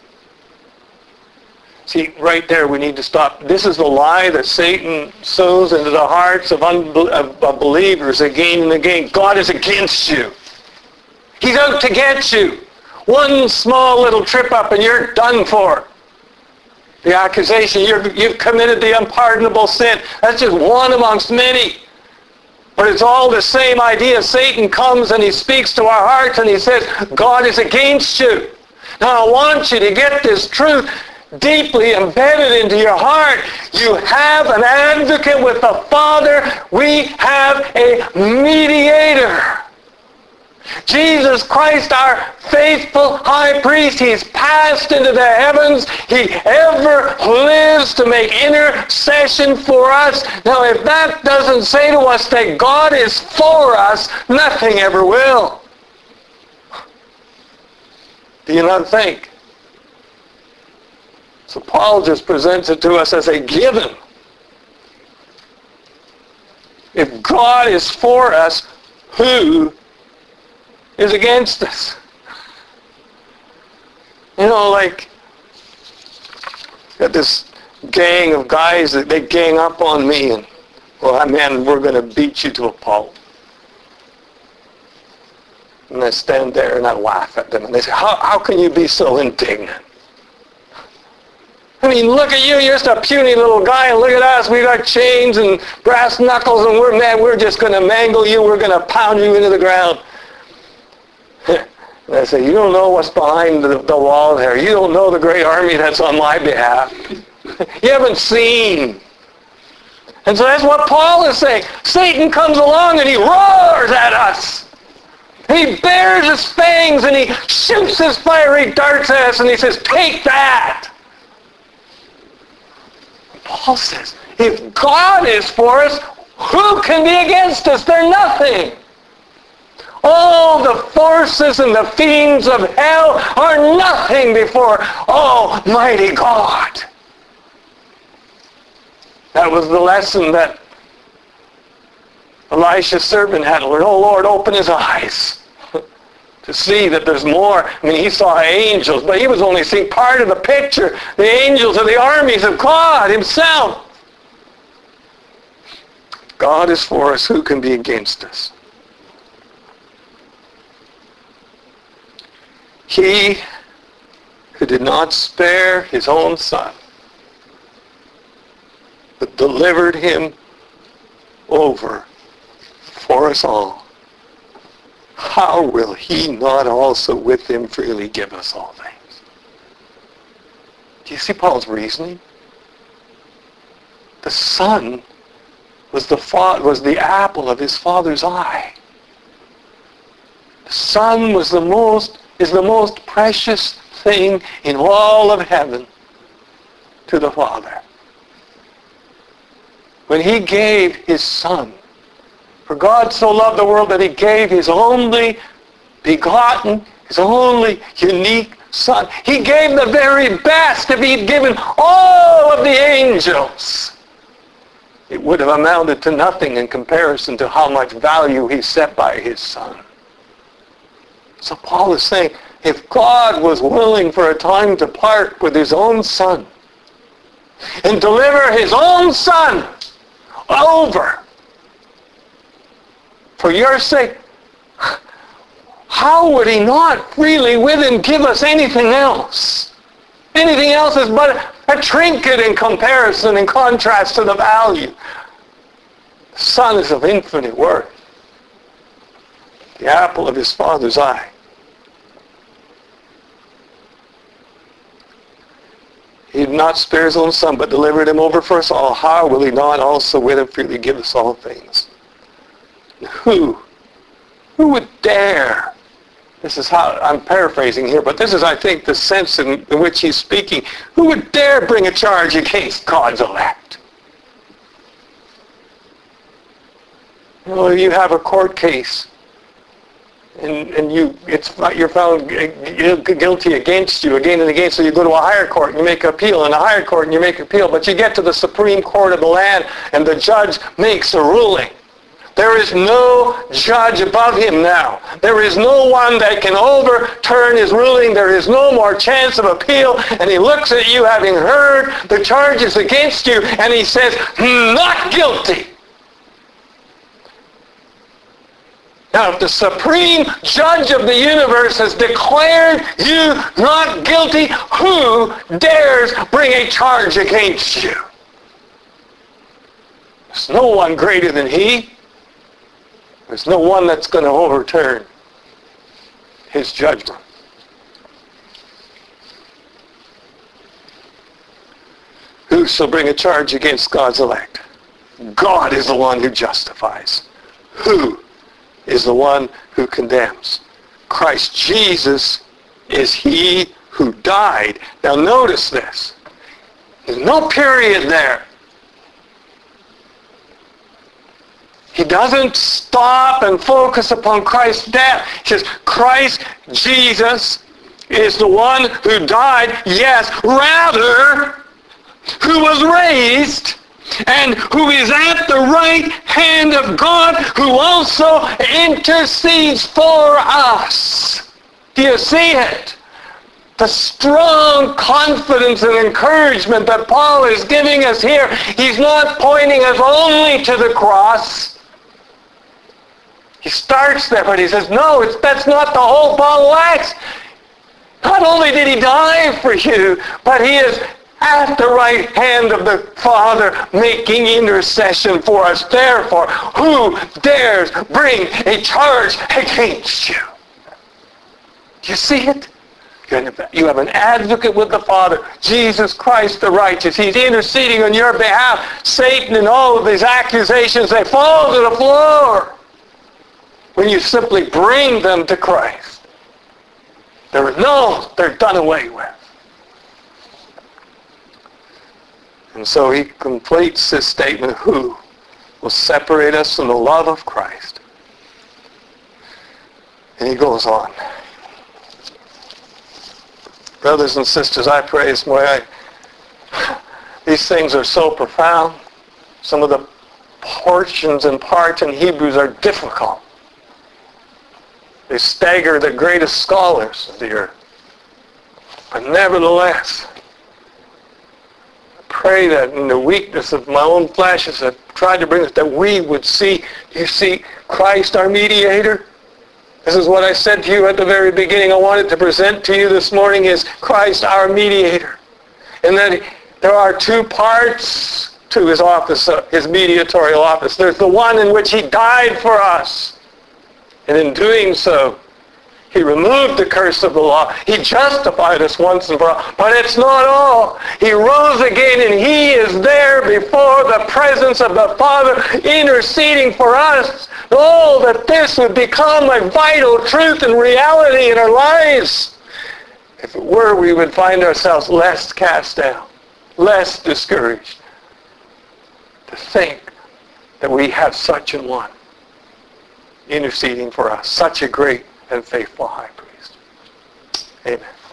Speaker 1: see, right there we need to stop. This is the lie that Satan sows into the hearts of, unbel- of, of believers again and again. God is against you. He's out to get you. One small little trip up and you're done for. The accusation, you're, you've committed the unpardonable sin. That's just one amongst many. But it's all the same idea. Satan comes and he speaks to our hearts and he says, God is against you. Now I want you to get this truth deeply embedded into your heart. You have an advocate with the Father. We have a mediator. Jesus Christ, our faithful high priest, he's passed into the heavens. He ever lives to make intercession for us. Now, if that doesn't say to us that God is for us, nothing ever will. Do you not think? So Paul just presents it to us as a given. If God is for us, who is against us? You know, like, got this gang of guys that they gang up on me and, well, man, we're going to beat you to a pulp. And I stand there and I laugh at them and they say, how, how can you be so indignant? I mean, look at you, you're just a puny little guy, and look at us, we got chains and brass knuckles, and we're, man, we're just going to mangle you, we're going to pound you into the ground. And I say, you don't know what's behind the, the wall there. You don't know the great army that's on my behalf. You haven't seen. And so that's what Paul is saying. Satan comes along and he roars at us. And he bares his fangs and he shoots his fiery darts at us and he says, take that. Paul says, if God is for us, who can be against us? They're nothing. All the forces and the fiends of hell are nothing before Almighty God. That was the lesson that Elisha's servant had to learn. Oh Lord, open his eyes to see that there's more. I mean, he saw angels, but he was only seeing part of the picture. The angels are the armies of God himself. God is for us. Who can be against us? He who did not spare his own son, but delivered him over for us all, how will he not also with him freely give us all things? Do you see Paul's reasoning? The son was the fa- was the apple of his father's eye. The son was the most is the most precious thing in all of heaven to the Father. When he gave his son, for God so loved the world that he gave his only begotten, his only unique son. He gave the very best. If he'd given all of the angels, it would have amounted to nothing in comparison to how much value he set by his son. So Paul is saying, if God was willing for a time to part with his own son and deliver his own son over for your sake, how would he not freely with him give us anything else? Anything else is but a trinket in comparison, in contrast to the value. The son is of infinite worth. The apple of his father's eye. He did not spare his own son, but delivered him over for us all. How will he not also with him freely give us all things? Who? Who would dare? This is how, I'm paraphrasing here, but this is, I think, the sense in, in which he's speaking. Who would dare bring a charge against God's elect? You know, you have a court case, and, and you it's you're found guilty against you again and again, so you go to a higher court and you make an appeal, and a higher court and you make an appeal, but you get to the Supreme Court of the land and the judge makes a ruling. There is no judge above him now. There is no one that can overturn his ruling. There is no more chance of appeal. And he looks at you having heard the charges against you, and he says, not guilty. Now, if the supreme judge of the universe has declared you not guilty, who dares bring a charge against you? There's no one greater than he. There's no one that's going to overturn his judgment. Who shall bring a charge against God's elect? God is the one who justifies. Who is the one who condemns? Christ Jesus is he who died. Now notice this. There's no period there. He doesn't stop and focus upon Christ's death. He says, Christ Jesus is the one who died, yes, rather, who was raised, and who is at the right hand of God, who also intercedes for us. Do you see it? The strong confidence and encouragement that Paul is giving us here. He's not pointing us only to the cross. He starts there, but he says, no, it's, that's not the whole ball of wax. Not only did he die for you, but he is at the right hand of the Father making intercession for us. Therefore, who dares bring a charge against you? Do you see it? You have an advocate with the Father, Jesus Christ the righteous. He's interceding on your behalf. Satan and all of his accusations, they fall to the floor when you simply bring them to Christ. They're no, they're done away with. And so he completes this statement, who will separate us from the love of Christ? And he goes on. Brothers and sisters, I pray this morning, I, these things are so profound. Some of the portions and parts in Hebrews are difficult. They stagger the greatest scholars of the earth. But nevertheless, I pray that in the weakness of my own flesh, as I've tried to bring this, that we would see, you see, Christ our mediator. This is what I said to you at the very beginning. I wanted to present to you this morning is Christ our mediator. And that there are two parts to his office, his mediatorial office. There's the one in which he died for us. And in doing so, he removed the curse of the law. He justified us once and for all. But it's not all. He rose again, and he is there before the presence of the Father, interceding for us. Oh, that this would become a vital truth and reality in our lives. If it were, we would find ourselves less cast down, less discouraged. To think that we have such an one interceding for us, such a great and faithful high priest. Amen.